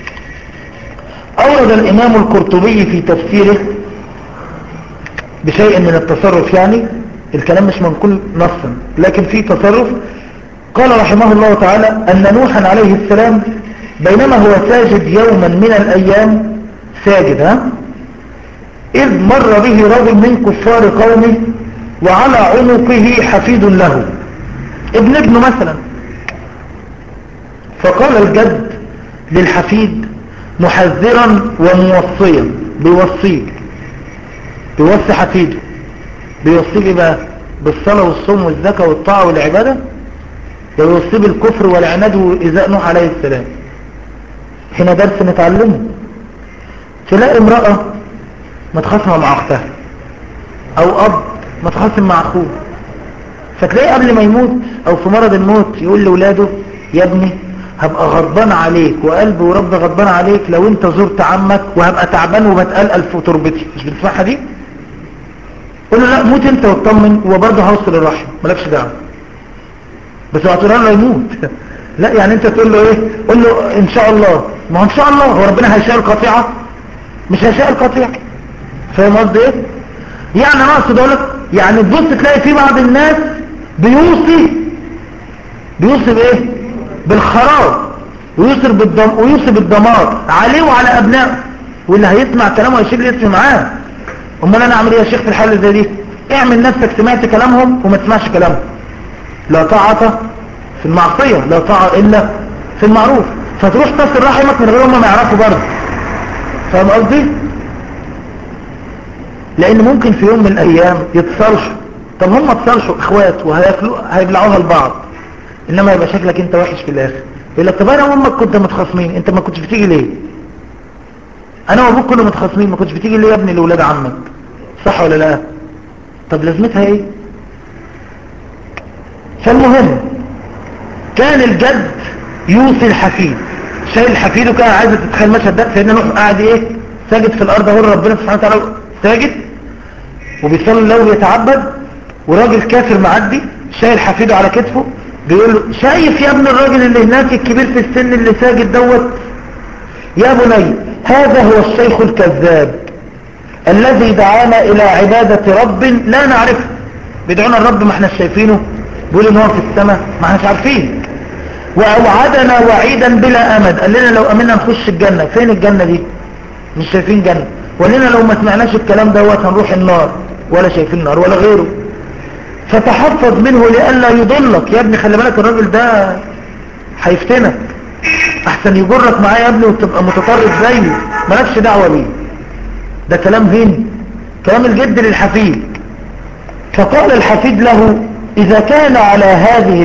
أورد الإمام القرطبي في تفسيره بشيء من التصرف، يعني الكلام مش منقول نصا لكن في تصرف. قال رحمه الله تعالى أن نوحا عليه السلام بينما هو ساجد يوما من الأيام، ساجد إذ مر به رجل من كفار قومه وعلى عنقه حفيد له، ابنه مثلا. فقال الجد للحفيد محذرا وموصيا، بيوصي حفيده، بيوصيه بقى بالصلاة والصوم والزكاة والطاعة والعبادة، ويوصي بالكفر والعناد وإزاء نوح عليه السلام. هنا درس نتعلمه. تلاقي امرأة متخاصمة مع اختها، او اب متخاصم مع اخوه، فتلاقيه قبل ما يموت او في مرض الموت يقول لولاده يا ابني هبقى غضبان عليك وقلبي ورب غضبان عليك لو انت زرت عمك، وهبقى تعبان وبتقلقل في تربتي. مش بتسمعها دي؟ قول له لا موت انت واطمن، وبرضه هوصل الرحم مالكش دعوه، بس هتقول له يموت. لا يعني انت تقول له ايه؟ قول له ان شاء الله. ما هو ان شاء الله هو ربنا هيشاء القطيعه؟ مش هيشاء القطيعه. فاهم قصدي ايه؟ يعني انا اقصد اقول لك، يعني تبص تلاقي في بعض الناس بيوصي بايه؟ بالخراب، ويوصي بالدمار عليه وعلى ابنائه، واللي هيسمع كلامه هيشيل الاسم معاه. امال انا اعمل ايه يا شيخ في الحاله زي دي؟ اعمل نفسك سمعت كلامهم وما تسمعش كلامهم. لا طاعه في المعصيه، لا طاعه الا في المعروف. فتروح تصل رحمك من غير ما يعرفوا برضه. فاهم قصدي؟ لان ممكن في يوم من الايام يتصالحوا. طب هم اتصالحوا اخوات هيبلعوها لبعض، انما يبقى شكلك انت وحش في الاخر. يقول لك طب انا وامك كنت متخاصمين، انت ما كنتش بتيجي ليه؟ انا وابوك كنا متخاصمين، ما كنتش بتيجي ليه يا ابني لاولاد عمك؟ صح ولا لا؟ طب لازمتها ايه؟ فالمهم كان الجد يوصي الحفيد، شايل حفيده كده. عايزه تتخيل المشهد ده، سيدنا نوح قاعد ايه؟ ساجد في الارض اهو ربنا سبحانه وتعالى، ساجد وبيصلي الله ويتعبد، وراجل كافر معدي شايل حفيده على كتفه، بيقول له شايف يا ابن الراجل اللي هناك الكبير في السن اللي ساجد دوت؟ يا بني هذا هو الشيخ الكذاب الذي دعانا الى عبادة رب لا نعرفه. بيدعونا الرب ما احنا شايفينه، بيقول ان هو في السماء ما احنا عارفين، واوعدنا وعيدا بلا امد، قال لنا لو امنا نخش الجنة. فين الجنة دي؟ مش شايفين جنة. وقال لنا لو ما سمعناش الكلام دوت هنروح النار، ولا شايفين النار ولا غيره. فتحفظ منه لئلا يضلك يا ابني، خلي بالك الراجل ده هيفتنك، احسن يجرك معاه يا ابني وتبقى متطرف زيه، مالكش دعوة بيه. ده كلام مين؟ كلام الجد للحفيد. فقال الحفيد له اذا كان على هذه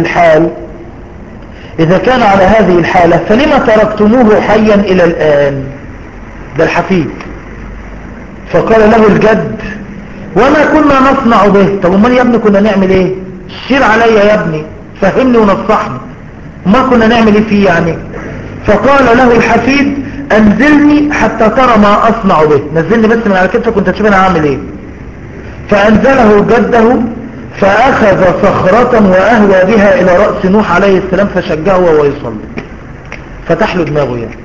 الحالة فلما تركتموه حيا الى الان؟ ده الحفيد. فقال له الجد وما كنا نصنع به. طب امال يا ابني كنا نعمل ايه؟ شير عليا يا ابني، فهمني ونصحني، ما كنا نعمل ايه فيه يعني؟ فقال له الحفيد انزلني حتى ترى ما اصنع به، نزلني بس من على كتفك وانت تشوف انا هعمل ايه. فانزله جده فاخذ صخرة واهوى بها الى رأس نوح عليه السلام فشجعه وهو يصلي، فتح له دماغه يعني.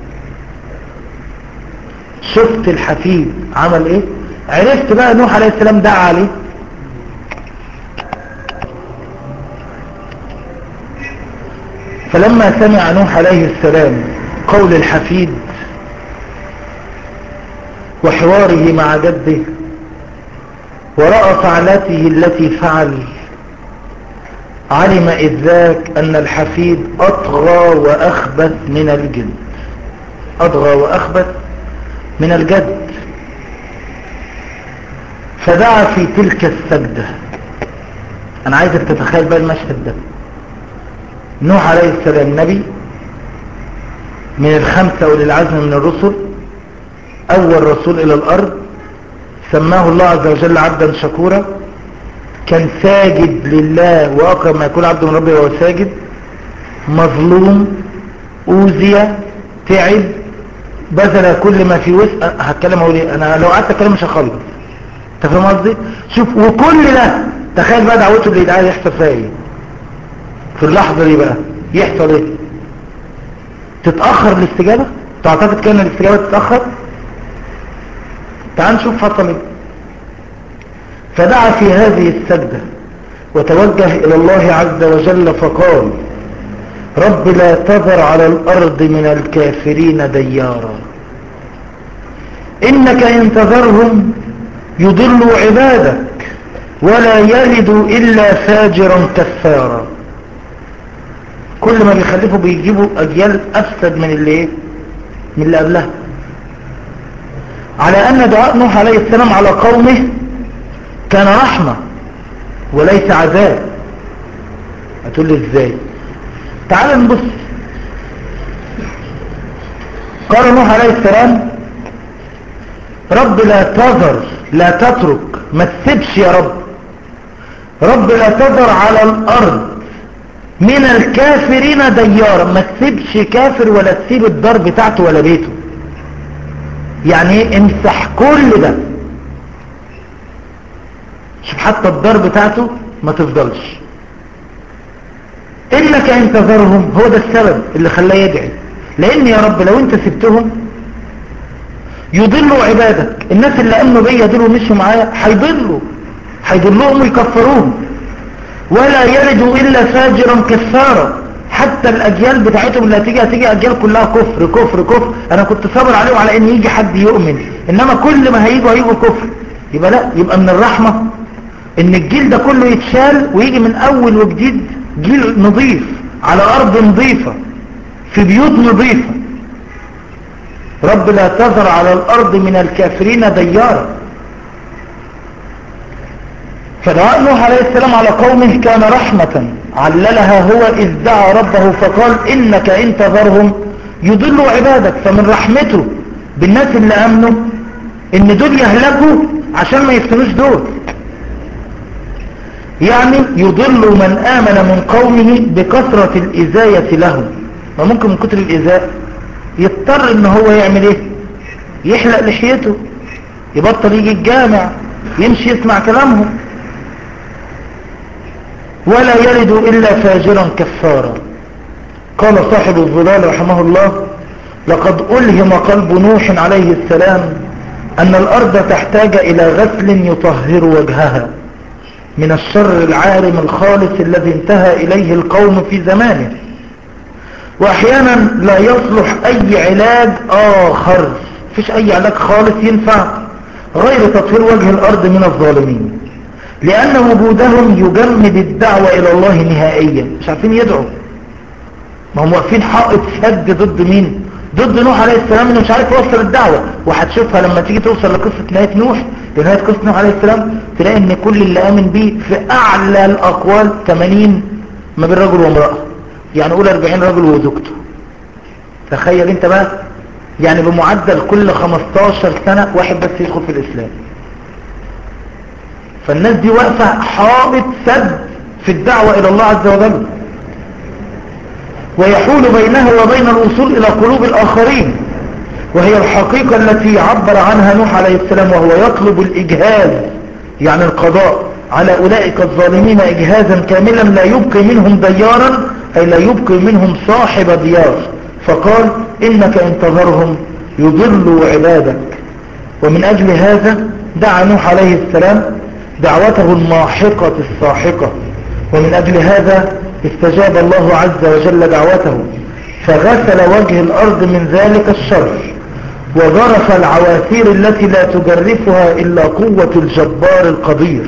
شفت الحفيد عمل ايه؟ عرفت بقى نوح عليه السلام دعا عليه. فلما سمع نوح عليه السلام قول الحفيد وحواره مع جده ورأى فعلته التي فعل، علم إذ ذاك أن الحفيد أطغى وأخبث من الجد، أطغى وأخبث من الجد. فدعا في تلك السجدة. أنا عايزك تتخيل بقى المشهد ده. نوح عليه السلام نبي من الخمسة أولي العزم من الرسل، أول رسول إلى الأرض، سماه الله عز وجل عبدا شكورا، كان ساجد لله وأقرب ما يكون عبد من ربه وهو ساجد، مظلوم، أوذي، تعب، بذل كل ما في وسع. هتكلم اقول ايه؟ انا لو قعدت اتكلم مش هخلص. انت فاهم قصدي؟ شوف، وكل ده تخيل بقى دعوته اللي يدعي يحصل فيها ايه في اللحظه دي بقى؟ يحصل ايه؟ تتاخر الاستجابه؟ تعتقد كان الاستجابه تتاخر؟ تعال نشوف حصل ايه. فدعا في هذه السجده وتوجه الى الله عز وجل فقال رب لا تذر على الارض من الكافرين ديارا، انك ان تذرهم يضلوا عبادك ولا يلدوا الا فاجرا كفارا. كل ما بيخلفوا بيجيبوا اجيال افسد من اللي قبلها. على ان دعاء نوح عليه السلام على قومه كان رحمة، وليس عذاب. هتقول لي ازاي؟ تعال نبص. قال نوح عليه السلام: رب لا تذر، لا تترك، ما تسيبش يا رب، رب لا تذر على الارض من الكافرين ديارا، ما تسيبش كافر ولا تسيب الدار بتاعته ولا بيته. يعني ايه؟ امسح كل ده. شوف حتى الدار بتاعته ما تفضلش. انك ان تذرهم، هو ده السبب اللي خلاه يدعي، لان يا رب لو انت سبتهم يضلوا عبادك. الناس اللي امنوا بيا دول ومشوا معايا هيضلوهم ويكفروهم. ولا يلدوا الا فاجرا كفارا. حتى الاجيال بتاعتهم اللي هتيجي اجيال كلها كفر كفر كفر. انا كنت صابر عليهم على ان يجي حد يؤمن، انما كل ما هيجوا كفر. يبقى لا، يبقى من الرحمة ان الجيل ده كله يتشال ويجي من اول وجديد جيل نظيف على ارض نظيفة في بيوت نظيفة. رب لا تذر على الارض من الكافرين ديارا. فدعاء نوح عليه السلام على قومه كان رحمة عللها هو إذ دعا ربه فقال إنك إن تذرهم يضلوا عبادك. فمن رحمته بالناس اللي أمنوا إن دول يهلكوا عشان ما يفتنوش دول. يعني يضل من آمن من قومه بكثرة الإزاية لهم. وممكن من كتر الإزاء يضطر إن هو يعمل إيه؟ يحلق لحيته، يبطل يجي الجامع، يمشي يسمع كلامهم. ولا يلد إلا فاجرا كفارا. قال صاحب الظلال رحمه الله: لقد ألهم قلب نوح عليه السلام أن الأرض تحتاج إلى غسل يطهر وجهها من الشر العارم الخالص الذي انتهى إليه القوم في زمانه. وأحيانا لا يصلح أي علاج آخر، فيش أي علاج خالص ينفع غير تطهير وجه الأرض من الظالمين، لأن وجودهم يجمد الدعوة إلى الله نهائيا. مش عارفين يدعوا، ما هم واقفين حائط سد ضد مين؟ ضد نوح عليه السلام، انه مش عارف يوصل الدعوة. وهتشوفها لما تيجي توصل لقصة نهاية نوح، لنهاية قصة نوح عليه السلام، تلاقي ان كل اللي آمن بيه في أعلى الأقوال 80 ما بين رجل وامرأة. يعني قول 40 رجل وزوجته. تخيل انت بقى، يعني بمعدل كل 15 سنة واحد بس يدخل في الإسلام. فالناس دي واقفة حائط سد في الدعوة إلى الله عز وجل، ويحول بينها وبين الوصول إلى قلوب الآخرين، وهي الحقيقة التي عبر عنها نوح عليه السلام، وهو يطلب الإجهاز، يعني القضاء على أولئك الظالمين إجهازا كاملا لا يبقي منهم ديارا، أي لا يبقي منهم صاحب ديار. فقال إنك إن تذرهم يضلوا عبادك. ومن أجل هذا دعا نوح عليه السلام دعوته الماحقة الصاحقة، ومن أجل هذا استجاب الله عز وجل دعوته، فغسل وجه الأرض من ذلك الشر، وظرف العواثير التي لا تجرفها إلا قوة الجبار القدير.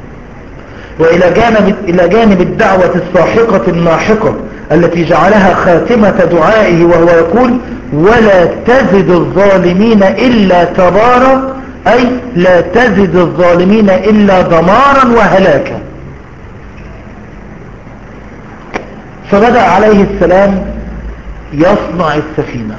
وإلى جانب الدعوة الصاحقة الماحقة التي جعلها خاتمة دعائه، وهو يقول: ولا تزد الظالمين إلا تبارا، أي لا تزد الظالمين إلا دمارا وهلاكا. فبدأ عليه السلام يصنع السفينة.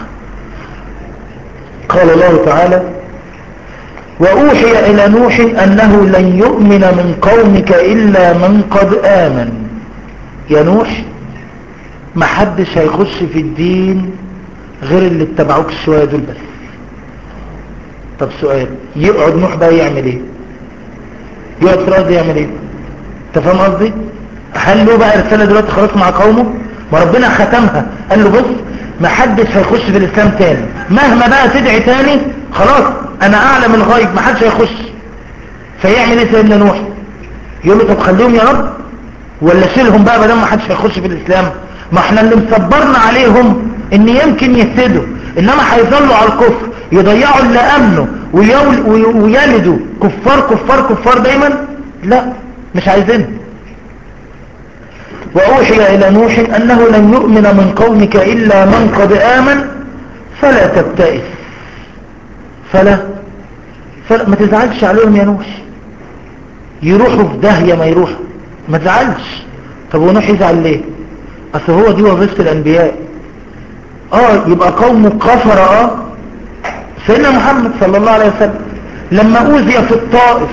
قال الله تعالى: وأوحي إلى نوح أنه لن يؤمن من قومك إلا من قد آمن. يا نوح، محدش هيخش في الدين غير اللي اتبعوك الشوية دول بس. طب سؤال، يقعد نوح بقى يعمل ايه؟ يقعد في الأرض يعمل ايه؟ انت فاهم قصدي؟ هل له بقى رسالة دلوقتي خلاص مع قومه؟ ما ربنا ختمها، قال له: بص، محدش هيخش في الإسلام تاني، مهما بقى تدعي تاني، خلاص انا اعلم الغيب، محدش هيخش. فيعمل ايه سيدنا نوح؟ يقول له: طب خليهم يا رب، ولا شيلهم بقى بدل ما حدش هيخش في الإسلام؟ ما احنا اللي مصبرنا عليهم ان يمكن يهتدوا، انما هيظلوا على الكفر، يضيعوا اللي امنوا ويلدوا كفار كفار كفار دايما. لا، مش عايزين. وأوحي إلى نوح أنه لن يؤمن من قومك إلا من قد آمن فلا تبتئس. فلا ما تزعلش عليهم يا نوح، يروحوا في داهية ما يروحوا، ما تزعلش. طب ونوح يزعل ليه؟ اصل هو دي وظيفة الانبياء. يبقى قومه كفر. سيدنا محمد صلى الله عليه وسلم لما اوذي في الطائف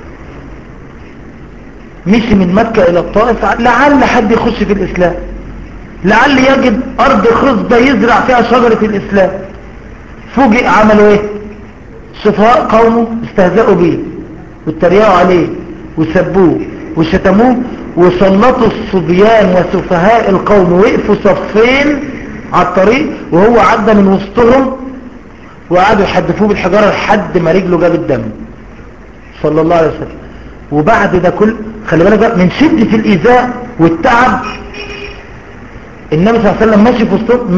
مشي من مكة الى الطائف لعل حد يخش في الاسلام، لعل يجد ارض خصبة يزرع فيها شجرة الاسلام. فوجئ عملوا ايه؟ سفهاء قومه استهزأوا بيه واتريقوا عليه وسبوه وشتموه، وسلطوا الصبيان وسفهاء القوم وقفوا صفين على الطريق وهو عدى من وسطهم، وقعدوا يحدفوه بالحجارة لحد ما رجله جاب الدم صلى الله عليه وسلم. وبعد ده كل خلي بالك بقى من شدة الإيذاء والتعب، النبي صلى الله عليه وسلم ماشي في وسطهم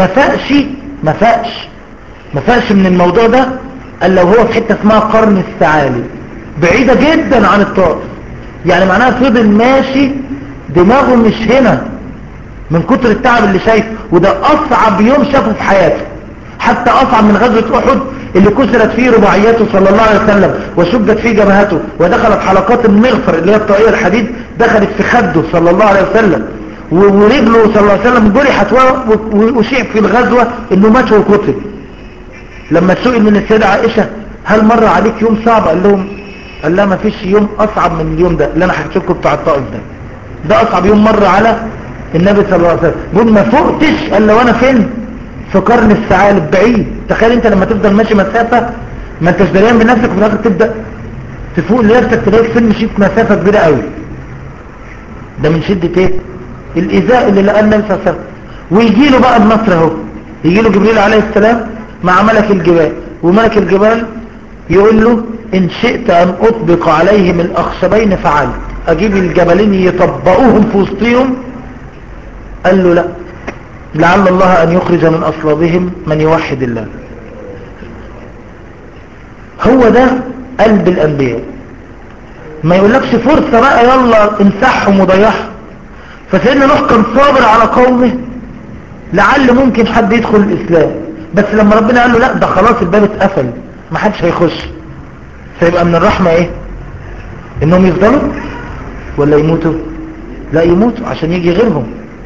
ما فاقش من الموضوع ده الا وهو في حتة اسمها قرن الثعالب بعيدة جدا عن الطائف. يعني معناها فضل ماشي دماغه مش هنا من كتر التعب اللي شايفه، وده اصعب يوم شافه في حياته، حتى اصعب من غزوة احد اللي كسرت فيه رباعياته صلى الله عليه وسلم وشجت فيه جبهته ودخلت حلقات المغفر اللي هي الطاقية الحديد دخلت في خده صلى الله عليه وسلم، ورجله صلى الله عليه وسلم جرحت وشيع في الغزوة انه مات وقتل. لما سئل من السيدة عائشة هل مر عليك يوم صعب؟ قال لها ما فيش يوم اصعب من اليوم ده اللي انا حكيت لكم بتاع الطائف ده اصعب يوم مر على النبي صلى الله عليه وسلم. بقول ما فوقتش الا وانا فين؟ في قرن الثعالب بعيد. تخيل انت لما تفضل ماشي مسافة ما انتش دريان بنفسك وفي الاخر تبدأ تفوق لنفسك تلاقيك فين مشيت مسافة كبيرة قوي. ده من شدة ايه؟ الايذاء اللي لقى النبي صلى الله عليه وسلم. ويجي له بقى النصر اهو، يجي له جبريل عليه السلام مع ملك الجبال، وملك الجبال يقول له ان شئت ان اطبق عليهم الاخشبين فعلت، اجيب الجبلين يطبقوهم في وسطهم. قال له لا، لعل الله ان يخرج من اصلابهم من يوحد الله. هو ده قلب الانبياء، ما يقولكش فرصة بقى يلا امسحهم وضيعهم. فسيدنا نوح كان صابر على قومه لعل ممكن حد يدخل الاسلام، بس لما ربنا قال له لا ده خلاص الباب اتقفل ما حدش هيخش، فيبقى من الرحمة ايه؟ انهم يفضلوا ولا يموتوا؟ لا يموتوا عشان يجي غيرهم.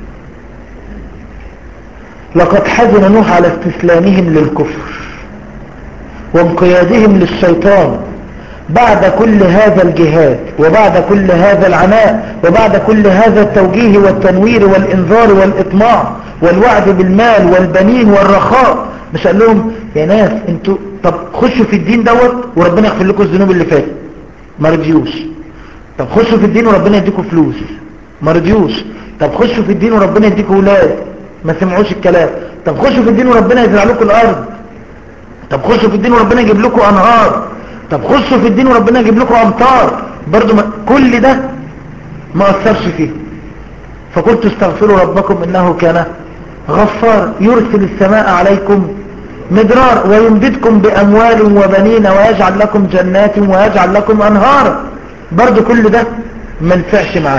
لقد حزن نوح على استسلامهم للكفر وانقيادهم للشيطان بعد كل هذا الجهاد وبعد كل هذا العناء وبعد كل هذا التوجيه والتنوير والانذار والاطماع والوعد بالمال والبنين والرخاء. مش قال لهم يا ناس انتوا طب خشوا في الدين وربنا يغفر لكم الذنوب اللي فاتت؟ ما رضيوش. طب خشوا في الدين وربنا يديكم فلوس؟ ما رضيوش. طب خشوا في الدين وربنا يديكم اولاد؟ ما سمعوش الكلام. طب خشوا في الدين وربنا يزرع لكم الارض؟ طب خشوا في الدين وربنا يجيب لكم انهار؟ طب خشوا في الدين وربنا يجيب لكم امطار؟ برضو كل ده ما اثرش فيه. فقلت استغفروا ربكم انه كان غفار يرسل السماء عليكم مدرار ويمددكم باموال وبنين ويجعل لكم جنات ويجعل لكم انهارا. برضو كل ده ما نفعش معاه.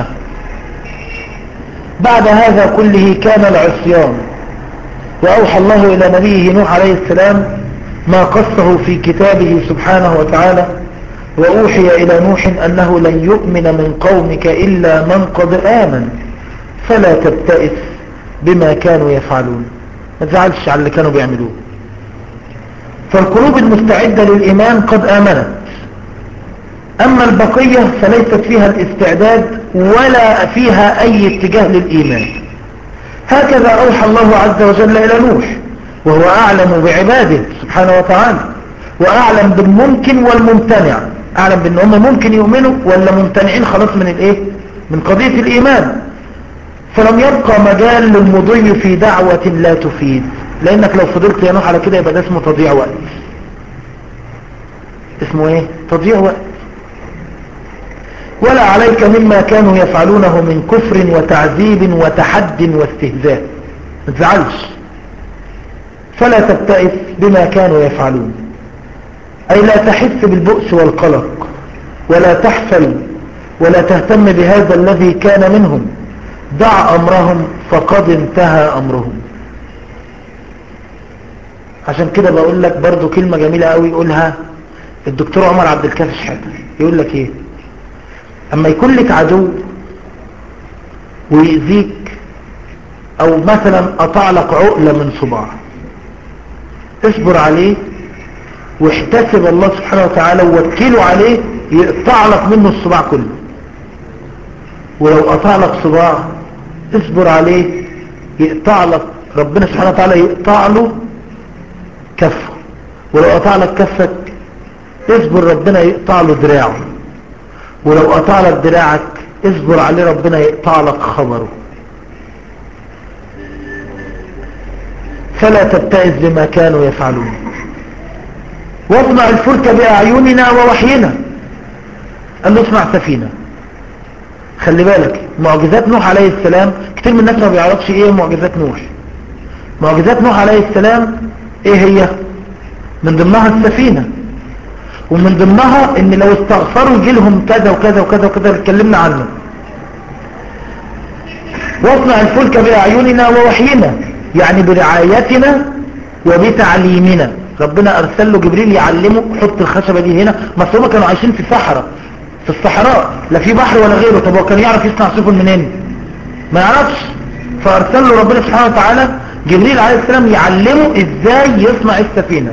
بعد هذا كله كان العصيان، واوحى الله الى نبيه نوح عليه السلام ما قصه في كتابه سبحانه وتعالى: وأوحي إلى نوح أنه لن يؤمن من قومك إلا من قد آمن فلا تبتئس بما كانوا يفعلون. ما تزعلش على اللي كانوا بيعملوه. فالقلوب المستعدة للإيمان قد آمنت، أما البقية فليست فيها الاستعداد ولا فيها أي اتجاه للإيمان. هكذا أوحى الله عز وجل إلى نوح وهو أعلم بعباده سبحانه وتعالى، وأعلم بالممكن والممتنع، أعلم بأن هم ممكن يؤمنوا ولا ممتنعين خلاص من الإيه؟ من قضية الإيمان. فلم يبقى مجال للمضي في دعوة لا تفيد، لأنك لو فضلت يا نوح على كده يبقى ده اسمه تضييع وقت. اسمه ايه؟ تضييع وقت. ولا عليك مما كانوا يفعلونه من كفر وتعذيب وتحد واستهزاء. ما تزعلش. فلا تبتئس بما كانوا يفعلون، أي لا تحس بالبؤس والقلق ولا تحفل ولا تهتم بهذا الذي كان منهم. دع أمرهم فقد انتهى أمرهم. عشان كده بقول لك برضو كلمة جميلة قوي يقولها الدكتور عمر عبد الكافي شحاتة. يقول لك ايه؟ اما يكون لك عدو ويأذيك، او مثلا قطع لك عقلة من صباع، اصبر عليه واحتسب الله سبحانه وتعالى ووكله عليه يقطع لك منه الصباع كله. ولو قطع لك صباع اصبر عليه يقطع لك، ربنا سبحانه وتعالى يقطع له كفه. ولو قطع لك كفك اصبر ربنا يقطع له دراعه. ولو قطع لك دراعك اصبر عليه ربنا يقطع لك خبره. فلا تبتئس بما كانوا يفعلون. واصنع الفلك بأعيننا ووحينا. قال له اصنع سفينة. خلي بالك معجزات نوح عليه السلام كتير من الناس ما بيعرفش ايه معجزات نوح. معجزات نوح عليه السلام ايه هي؟ من ضمنها السفينة، ومن ضمنها ان لو استغفروا يجي لهم كذا وكذا وكذا وكذا اللي اتكلمنا عنه. واصنع الفلك بأعيننا ووحينا، يعني برعايتنا وبتعليمنا. ربنا ارسل له جبريل يعلمه حط الخشبة دي هنا. ما هم كانوا عايشين في الصحراء لا في بحر ولا غيره. طب هو كان يعرف يصنع سفن منين؟ ما يعرفش. فارسل له ربنا سبحانه وتعالى جبريل عليه السلام يعلمه ازاي يصنع السفينة.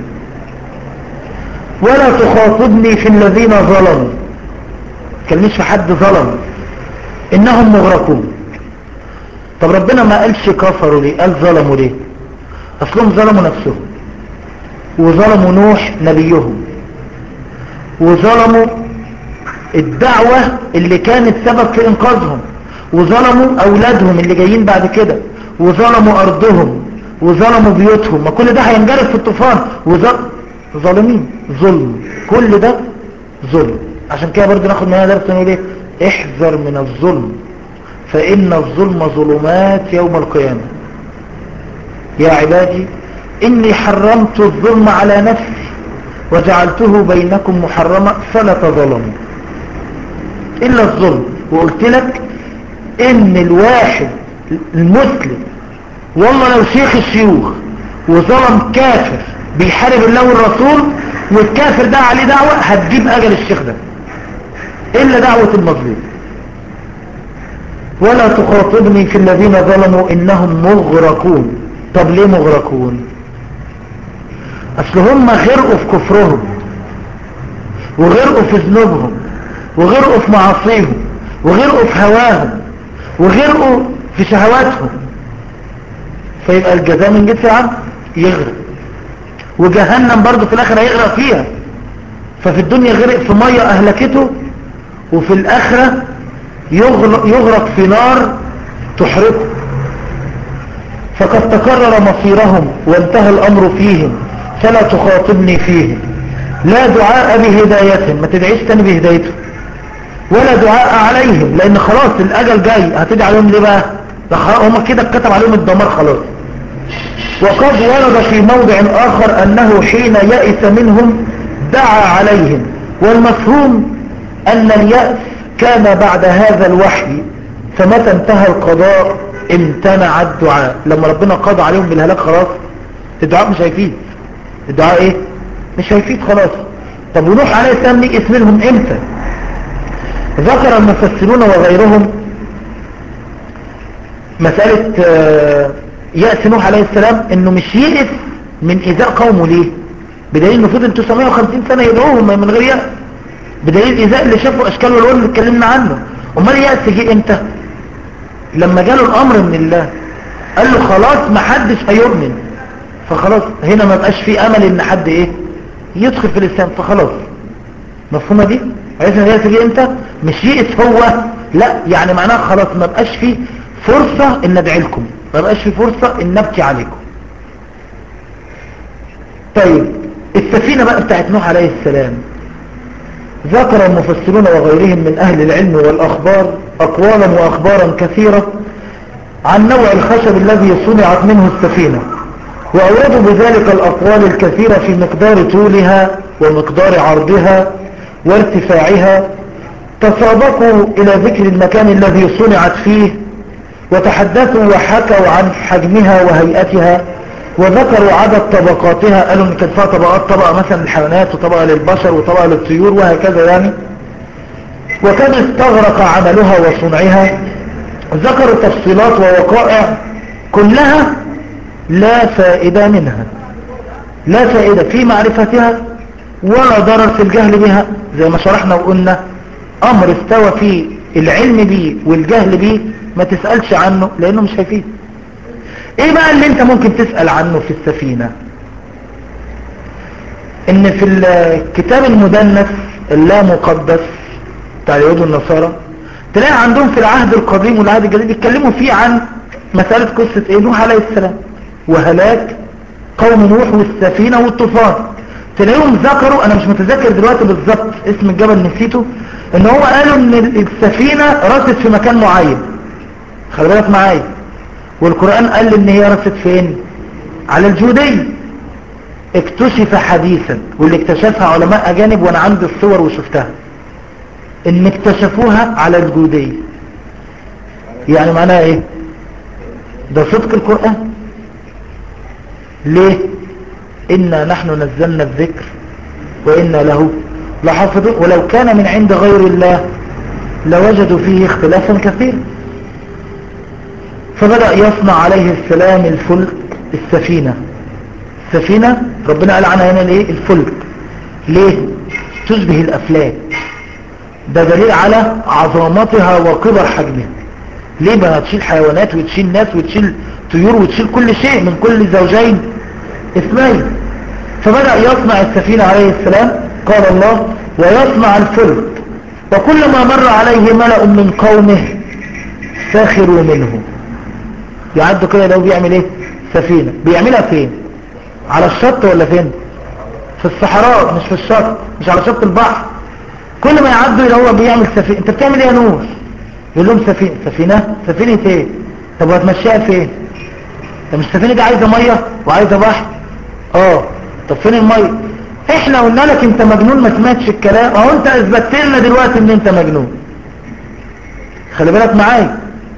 ولا تخاطبني في الذين ظلموا، تكلمش في حد ظلم، انهم مغرقون. طب ربنا ما قالش كفروا ليه؟ قال ظلموا ليه؟ اصلهم ظلموا نفسهم، وظلموا نوح نبيهم، وظلموا الدعوة اللي كانت سبب في انقاذهم، وظلموا اولادهم اللي جايين بعد كده، وظلموا ارضهم، وظلموا بيوتهم. ما كل ده هينجرف في الطوفان. ظالمين ظلم، كل ده ظلم. عشان كده برضه ناخد منها درس نقول ايه؟ احذر من الظلم فإن الظلم ظلمات يوم القيامة. يا عبادي إني حرمت الظلم على نفسي وجعلته بينكم محرما فلا تظلموا. إلا الظلم. وقلت لك إن الواحد المسلم والله لو شيخ الشيوخ وظلم كافر بيحارب الله والرسول والكافر ده عليه دعوة هتجيب أجل الشيخ ده، إلا دعوة المظلوم. ولا تخاطبني في الذين ظلموا إنهم مغرقون. طب ليه مغرقون؟ أصل هم غرقوا في كفرهم، وغرقوا في ذنوبهم، وغرقوا في معاصيهم، وغرقوا في هواهم، وغرقوا في شهواتهم. فيبقى الجزاء من جنس العمل، يغرق. وجهنم برضو في الآخرة يغرق فيها. ففي الدنيا غرق في مية أهلكته، وفي الآخرة يغرق في نار تحرقه. فقد تكرر مصيرهم وانتهى الأمر فيهم فلا تخاطبني فيهم. لا دعاء بهدايتهم، ما تدعيش تاني بهدايتهم، ولا دعاء عليهم لأن خلاص الأجل جاي. هتدعي عليهم ليه بقى؟ هم كده اتكتب عليهم الدمار خلاص. وقد ورد في موضع آخر أنه حين يأس منهم دعا عليهم، والمفهوم أن اليأس كان بعد هذا الوحي، فمتى انتهى القضاء امتنع الدعاء. لما ربنا قضى عليهم بالهلاك خلاص الدعاء مش هيفيد. الدعاء ايه؟ مش هيفيد خلاص. طب ونوح عليه السلام يئس منهم امتى؟ ذكر المفسرون وغيرهم مسألة يأس نوح عليه السلام انه مش يئس من ايذاء قومه. ليه؟ بدليل انه فضل 950 سنة يدعوهم من غير يأس، بدليل ايذاء اللي شافوا اشكال والوان اللي اتكلمنا عنه. امال يأس جه امتى؟ لما جاله الامر من الله قال له خلاص ما حدش هيؤمن، فخلاص هنا ما بقاش في امل ان حد ايه يدخل في الاسلام، فخلاص. مفهومه دي؟ عرفنا يأس جه امتى؟ مش يئس هو، لا، يعني معناها خلاص ما بقاش في فرصة ان ادعي لكم، ما بقاش في فرصة ان نبكي عليكم. طيب السفينة بقى بتاعت نوح عليه السلام، ذكر المفسرون وغيرهم من اهل العلم والاخبار اقوالا واخبارا كثيرة عن نوع الخشب الذي صنعت منه السفينة، واوردوا بذلك الاقوال الكثيرة في مقدار طولها ومقدار عرضها وارتفاعها. تسابقوا الى ذكر المكان الذي صنعت فيه، وتحدثوا وحكوا عن حجمها وهيئتها، وذكروا عدد طبقاتها. قالوا ان كان فيها طبقات، طبقة مثلا للحيوانات وطبقة للبشر وطبقة للطيور وهكذا يعني. وكان استغرق عملها وصنعها ذكروا تفصيلات ووقائع كلها لا فائدة منها، لا فائدة في معرفتها ولا ضرر في الجهل بها. زي ما شرحنا وقلنا امر استوى في العلم به والجهل به ما تسألش عنه لانه مش هيفيد. ايه بقى اللي انت ممكن تسأل عنه في السفينة؟ ان في الكتاب المدنس اللا مقدس بتاع اليهود والنصارى تلاقي عندهم في العهد القديم والعهد الجديد يتكلموا فيه عن مسألة قصة ايه؟ نوح عليه السلام وهلاك قوم نوح والسفينة والطوفان. تلاقيهم ذكروا، انا مش متذكر دلوقتي بالظبط اسم الجبل نسيته، ان هو قالوا ان السفينة رست في مكان معين. خلي بالك معايا، والقرآن قال ان هي رست فين؟ على الجودية. اكتشف حديثا، واللي اكتشفها علماء اجانب وانا عندي الصور وشفتها، ان اكتشفوها على الجودية. يعني معناها ايه؟ ده صدق القرآن. ليه؟ إنا نحن نزلنا الذكر وإنا له لحافظون ولو كان من عند غير الله لوجدوا فيه اختلافا كثيرا. فبدأ يصنع عليه السلام الفلك، السفينة ربنا قال عنها هنا ليه الفلك؟ ليه؟ تشبه الأفلاك. ده دليل على عظمتها وكبر حجمها. ليه؟ بقى تشيل حيوانات وتشيل ناس وتشيل طيور وتشيل كل شيء من كل زوجين اثنين. فبدأ يصنع السفينة عليه السلام، قال الله ويصنع الفلك وكلما مر عليه ملأ من قومه سخروا منه. يعدوا كده لو بيعمل ايه؟ سفينة بيعملها فين؟ على الشط ولا فين؟ في الصحراء، مش في الشط، مش على شط البحر. كل ما يعدوا اللي هو بيعمل سفينة. انت بتعمل ايه يا نور؟ يقول لهم سفينة ايه؟ طب وهتمشيها فين؟ طب مش السفينة دي عايزة مية وعايزة بحر؟ طب فين المية؟ احنا قلنا لك انت مجنون ما سمعتش الكلام، اهو انت اثبتت لنا دلوقتي ان انت مجنون. خلي بالك معايا.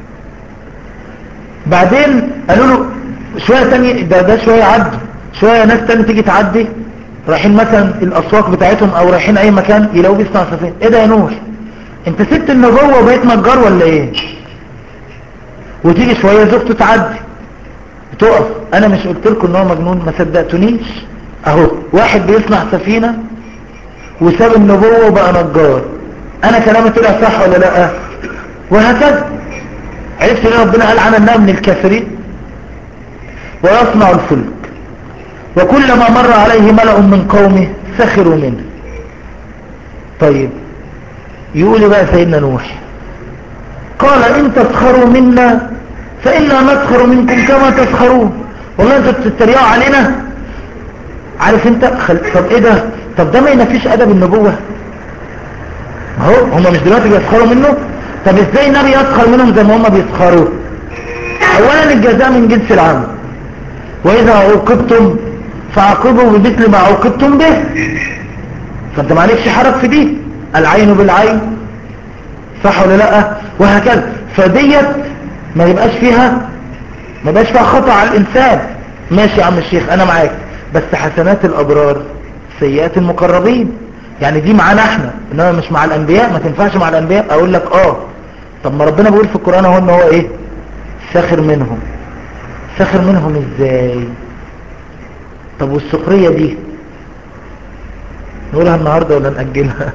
بعدين قالوا له شوية تاني، ده شوية عدوا، شوية ناس تاني تيجي تعدي رايحين مثلا الاسواق بتاعتهم او رايحين اي مكان يلاقوا بيصنع سفينة. ايه ده يا نوح؟ انت سبت النبوة وبقيت نجار ولا ايه؟ وتيجي شوية زوجته تعدي تقف، انا مش قلت لكم ان هو مجنون؟ ما صدقتونيش؟ اهو واحد بيصنع سفينة وساب النبوة وبقى نجار، انا كلامي طلع صح ولا لا؟ وهكذا. عرفت ليه ربنا قال عنها انها من الكافرين؟ ويصنع الفلك وكلما مر عليه ملأ من قومه سخروا منه. طيب يقول بقى سيدنا نوح قال ان تسخروا منا فإنا نسخر منكم كما تسخرون. والله انتوا بتتريقوا علينا. عارف انت طب ايه ده؟ طب ده ما ينفيش ادب النبوة؟ اهو هم مش دلوقتي بيسخروا منه؟ طب ازاي النبي يسخر منهم زي ما هم بيسخروا؟ اولا الجزاء من جنس العمل، واذا عوقبتم فعاقبوا بمثل ما عوقبتم به. فانت ما عليكش حرج في دي، العين بالعين، صح ولا لا؟ وهكذا. فديت ما يبقاش فيها خطأ على الانسان. ماشي يا عم الشيخ انا معاك، بس حسنات الابرار سيئات المقربين. يعني دي معانا احنا انما مش مع الانبياء، ما تنفعش مع الانبياء. اقول لك طب ما ربنا بيقول في القرآن اهو ان هو ايه؟ ساخر منهم. ساخر منهم ازاي؟ طب والسخرية دي نقولها النهاردة ولا نأجلها؟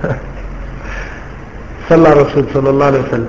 صلى على الرسول صلى الله عليه وسلم.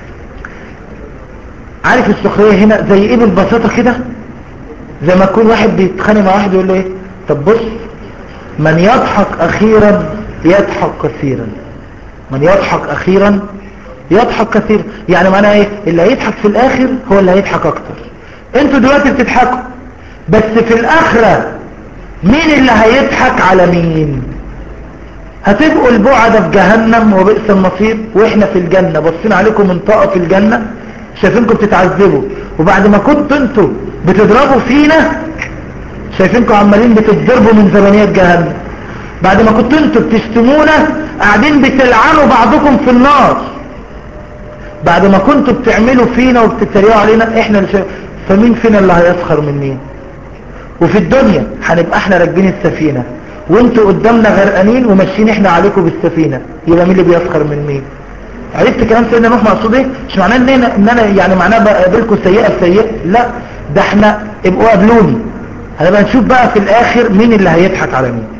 عارف السخرية هنا زي ايه بالبساطة كده؟ زي ما يكون واحد بيتخانق مع واحد يقول له ايه؟ طب بص، من يضحك اخيرا يضحك كثيرا، من يضحك اخيرا يضحك كثيرا. يعني معناه ايه؟ اللي هيضحك في الاخر هو اللي هيضحك اكتر. انتوا دلوقتي بتضحكوا، بس في الاخرة مين اللي هيضحك على مين؟ هتبقوا البعدة في جهنم وبئس المصير، واحنا في الجنة بصين عليكم من طاقة في الجنة شايفينكم بتتعذبوا، وبعد ما كنتوا انتوا بتضربوا فينا شايفينكم عمالين بتتضربوا من زبانية جهنم. بعد ما كنتوا انتوا بتشتمونا قاعدين بتلعنوا بعضكم في النار. بعد ما كنتوا بتعملوا فينا وبتتريقوا علينا احنا اللي فمين فينا اللي هيسخر من مين؟ وفي الدنيا هنبقى احنا راكبين السفينة وانتوا قدامنا غرقانين وماشيين احنا عليكم بالسفينة، يبقى مين اللي بيسخر من مين؟ عرفت كلام سيدنا نوح مقصود ايه؟ مش معناه ان انا يعني معناه بقابلكم سيئة بسيئة، لا، ده احنا ابقوا قابلوني، هنبقى نشوف بقى في الاخر مين اللي هيضحك على مين.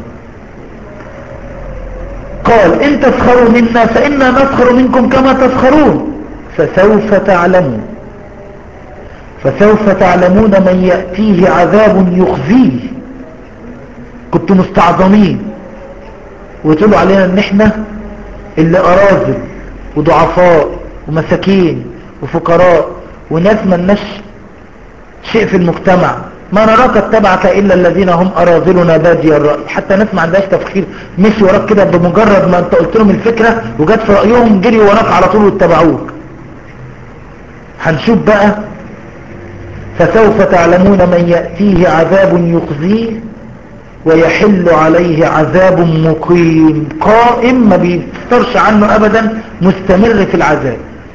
قال ان تسخروا منا فإنا نسخر منكم كما تسخرون فسوف تعلمون. فسوف تعلمون من يأتيه عذاب يخزيه. كنتوا مستعظمين وتقولوا علينا ان احنا اللي اراذل وضعفاء ومساكين وفقراء وناس ملناش شيء في المجتمع، ما نراك اتبعك الا الذين هم اراذلنا بادي الرأي. حتى ناس ما عندهاش تفكير مشي وراك كده بمجرد ما انت قلت لهم الفكرة وجات في رأيهم جري وراك على طول واتبعوك. هنشوف بقى فسوف تعلمون من يأتيه عذاب يخزيه ويحل عليه عذاب مقيم. قائم ما بيفترش عنه ابدا، مستمر في العذاب.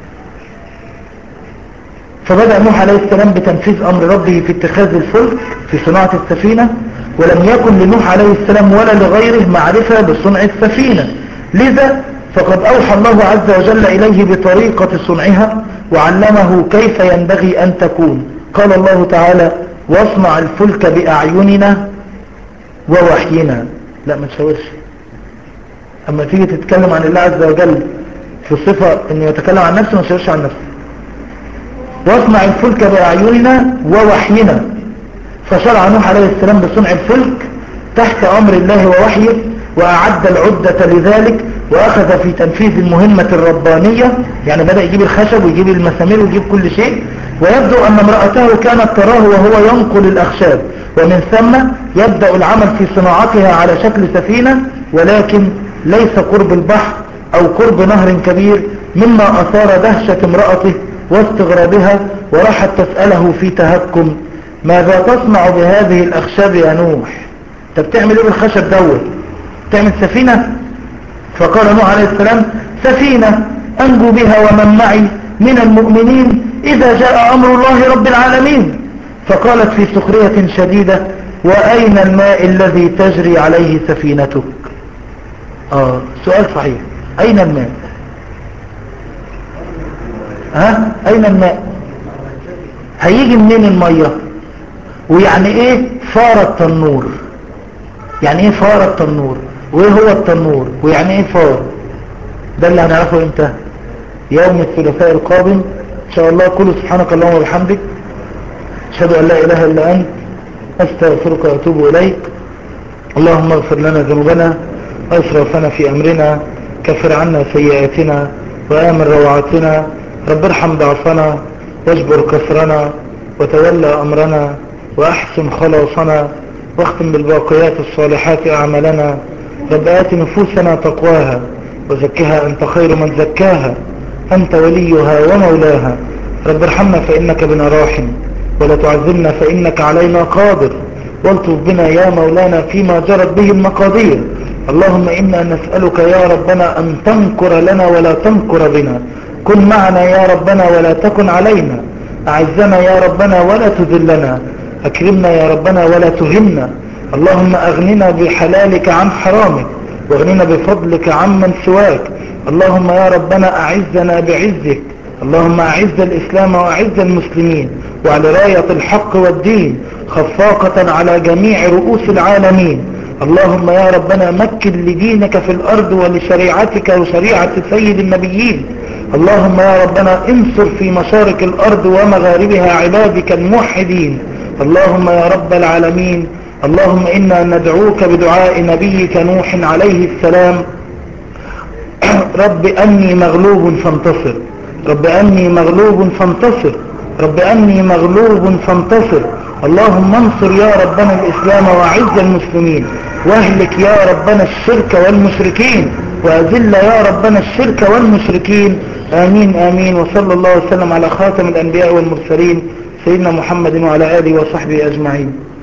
فبدأ نوح عليه السلام بتنفيذ امر ربه في اتخاذ الفلك في صناعة السفينة، ولم يكن لنوح عليه السلام ولا لغيره معرفة بصنع السفينة، لذا فقد اوحى الله عز وجل اليه بطريقة صنعها وعلمه كيف ينبغي ان تكون. قال الله تعالى واصنع الفلك بأعيننا ووحينا. لا ما تشاورش، اما تيجي تتكلم عن الله عز وجل في صفة انه يتكلم عن نفسه ما تشاورش عن نفسه. واصنع الفلك بأعيننا ووحينا. فشرع نوح عليه السلام بصنع الفلك تحت امر الله ووحيه، واعد العدة لذلك، واخذ في تنفيذ المهمة الربانية، يعني بدأ يجيب الخشب ويجيب المسامير ويجيب كل شيء. ويبدو ان امرأته كانت تراه وهو ينقل الاخشاب، ومن ثم يبدأ العمل في صناعتها على شكل سفينة، ولكن ليس قرب البحر او قرب نهر كبير، مما اثار دهشة امرأته واستغرابها، وراحت تسأله في تهكم ماذا تصنع بهذه الاخشاب يا نوح؟ انت بتعمل ايه بالخشب دوت؟ تعمل سفينة؟ فقال نوح عليه السلام سفينة انجو بها ومن معي من المؤمنين اذا جاء امر الله رب العالمين. فقالت في سخرية شديدة واين الماء الذي تجري عليه سفينتك؟ سؤال صحيح، اين الماء؟ اين الماء؟ هيجي منين المية؟ ويعني ايه فار التنور؟ يعني ايه فار التنور؟ وايه هو التنور؟ ويعني ايه فار؟ ده اللي هنعرفه امتى؟ يوم الثلاثاء القادم ان شاء الله. كل سبحانك اللهم وبحمدك اشهد ان لا اله الا انت استغفرك واتوب اليك. اللهم اغفر لنا ذنوبنا واسرافنا في امرنا، كفر عنا سيئاتنا وامن روعاتنا، رب ارحم ضعفنا واجبر كسرنا وتولى امرنا واحسن خلاصنا، واختم بالباقيات الصالحات اعمالنا. رب آت نفوسنا تقواها وزكها انت خير من زكاها، انت وليها ومولاها. رب ارحمنا فانك بنا راحم، ولا تعذبنا فانك علينا قادر، والطف بنا يا مولانا فيما جرت به المقادير. اللهم انا نسألك يا ربنا ان تمكر لنا ولا تمكر بنا، كن معنا يا ربنا ولا تكن علينا، اعزنا يا ربنا ولا تذلنا، اكرمنا يا ربنا ولا تهنا. اللهم اغننا بحلالك عن حرامك، واغننا بفضلك عمن سواك. اللهم يا ربنا اعزنا بعزك، اللهم اعز الاسلام واعز المسلمين، وعلى راية الحق والدين خفاقة على جميع رؤوس العالمين. اللهم يا ربنا مكن لدينك في الارض ولشريعتك وشريعة سيد النبيين. اللهم يا ربنا انصر في مشارق الارض ومغاربها عبادك الموحدين. اللهم يا رب العالمين، اللهم انا ندعوك بدعاء نبيك نوح عليه السلام رب اني مغلوب فانتصر، رب اني مغلوب فانتصر، رب اني مغلوب فانتصر. اللهم انصر يا ربنا الاسلام واعز المسلمين، واهلك يا ربنا الشرك والمشركين، واذل يا ربنا الشرك والمشركين. امين امين. وصلى الله وسلم على خاتم الانبياء والمرسلين سيدنا محمد وعلى اله وصحبه اجمعين.